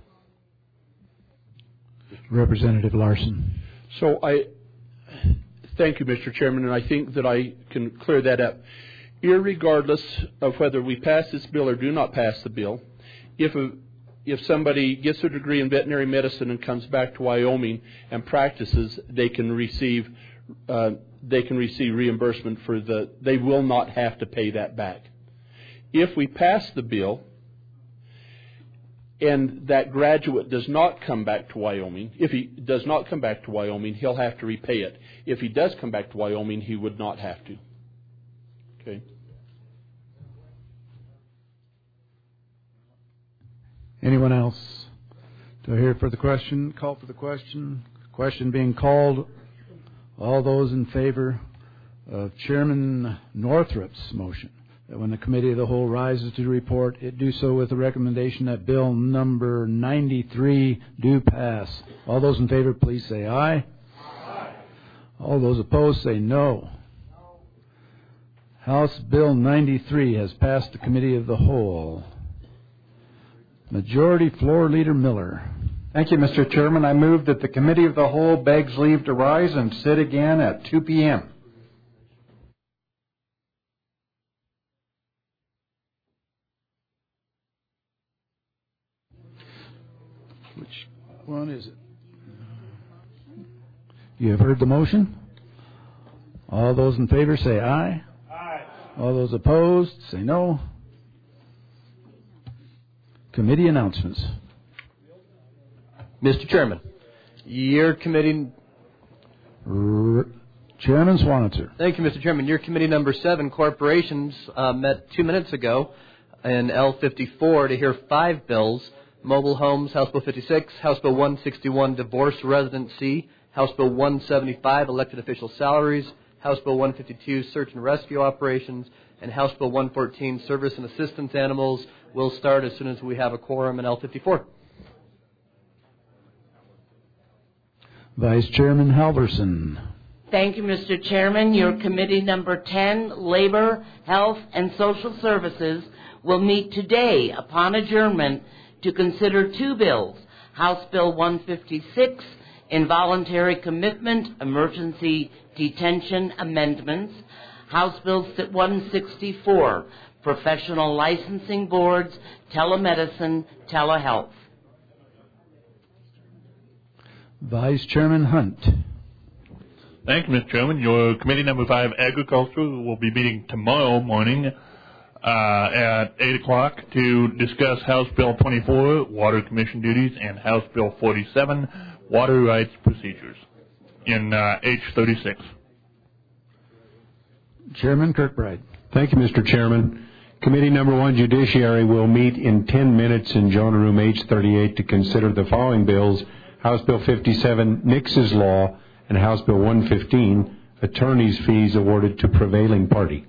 Representative Larson. So thank you, Mr. Chairman, and I think that I can clear that up. Irregardless of whether we pass this bill or do not pass the bill, if somebody gets a degree in veterinary medicine and comes back to Wyoming and practices, they can receive reimbursement for they will not have to pay that back. If we pass the bill and that graduate does not come back to Wyoming, if he does not come back to Wyoming, he'll have to repay it. If he does come back to Wyoming, he would not have to. Okay. Anyone else? Do I hear for the question? Call for the question. Question being called. All those in favor of Chairman Northrup's motion that when the Committee of the Whole rises to report, it do so with the recommendation that Bill number 93 do pass. All those in favor, please say aye. Aye. All those opposed, say no. House Bill 93 has passed the Committee of the Whole. Majority Floor Leader Miller. Thank you, Mr. Chairman. I move that the Committee of the Whole begs leave to rise and sit again at 2 p.m. Which one is it? You have heard the motion. All those in favor say aye. Aye. All those opposed say no. Committee announcements. Mr. Chairman, your committee... Chairman Swanitzer. Thank you, Mr. Chairman. Your committee number 7, Corporations, met 2 minutes ago in L54 to hear 5 bills. Mobile Homes, House Bill 56, House Bill 161, Divorce Residency, House Bill 175, Elected Official Salaries, House Bill 152, Search and Rescue Operations, and House Bill 114, Service and Assistance Animals. Will start as soon as we have a quorum in L54. Vice Chairman Halverson. Thank you, Mr. Chairman. Your committee number 10, Labor, Health, and Social Services, will meet today upon adjournment to consider 2 bills. House Bill 156, Involuntary Commitment, Emergency Detention Amendments. House Bill 164, Professional Licensing Boards, Telemedicine, Telehealth. Vice Chairman Hunt. Thank you, Mr. Chairman. Your committee number 5, Agriculture, will be meeting tomorrow morning at 8 o'clock to discuss House Bill 24, Water Commission Duties, and House Bill 47, Water Rights Procedures, in H36. Chairman Kirkbride. Thank you, Mr. Chairman. Committee number 1, Judiciary, will meet in 10 minutes in Jonah Room H38 to consider the following bills: House Bill 57, Nix's Law, and House Bill 115, Attorney's Fees Awarded to Prevailing Party.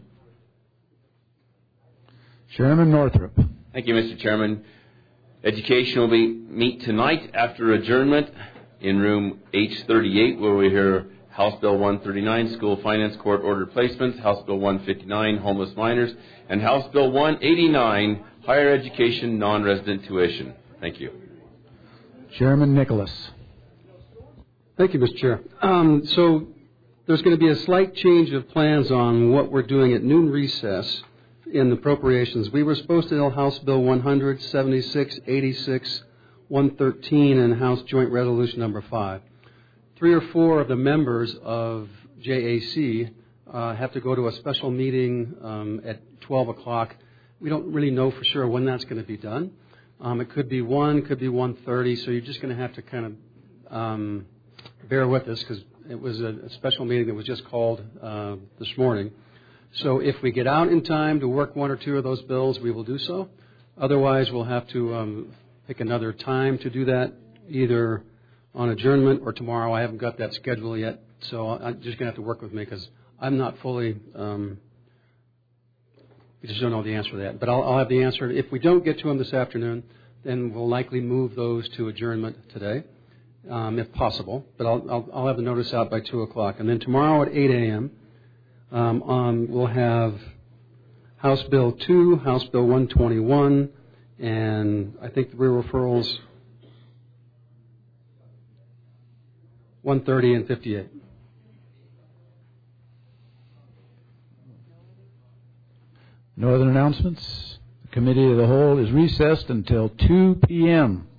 Chairman Northrup. Thank you, Mr. Chairman. Education will meet tonight after adjournment in room H38, where we hear House Bill 139, School Finance Court Order Placements, House Bill 159, Homeless Minors, and House Bill 189, Higher Education Non-Resident Tuition. Thank you. Chairman Nicholas. Thank you, Mr. Chair. So there's going to be a slight change of plans on what we're doing at noon recess in the appropriations. We were supposed to have House Bill 100, 76, 86, 113, and House Joint Resolution number 5. 3 or 4 of the members of JAC have to go to a special meeting at 12 o'clock. We don't really know for sure when that's going to be done. It could be 1, could be 1:30, so you're just going to have to kind of bear with us because it was a special meeting that was just called this morning. So if we get out in time to work 1 or 2 of those bills, we will do so. Otherwise, we'll have to pick another time to do that, either on adjournment or tomorrow. I haven't got that schedule yet, so I'm just going to have to work with me because I'm not fully we just don't know the answer to that. But I'll have the answer. If we don't get to them this afternoon, then we'll likely move those to adjournment today, if possible. But I'll have the notice out by 2 o'clock. And then tomorrow at 8 a.m., we'll have House Bill 2, House Bill 121, and I think the referrals 130 and 58. No other announcements? The Committee of the Whole is recessed until 2 p.m.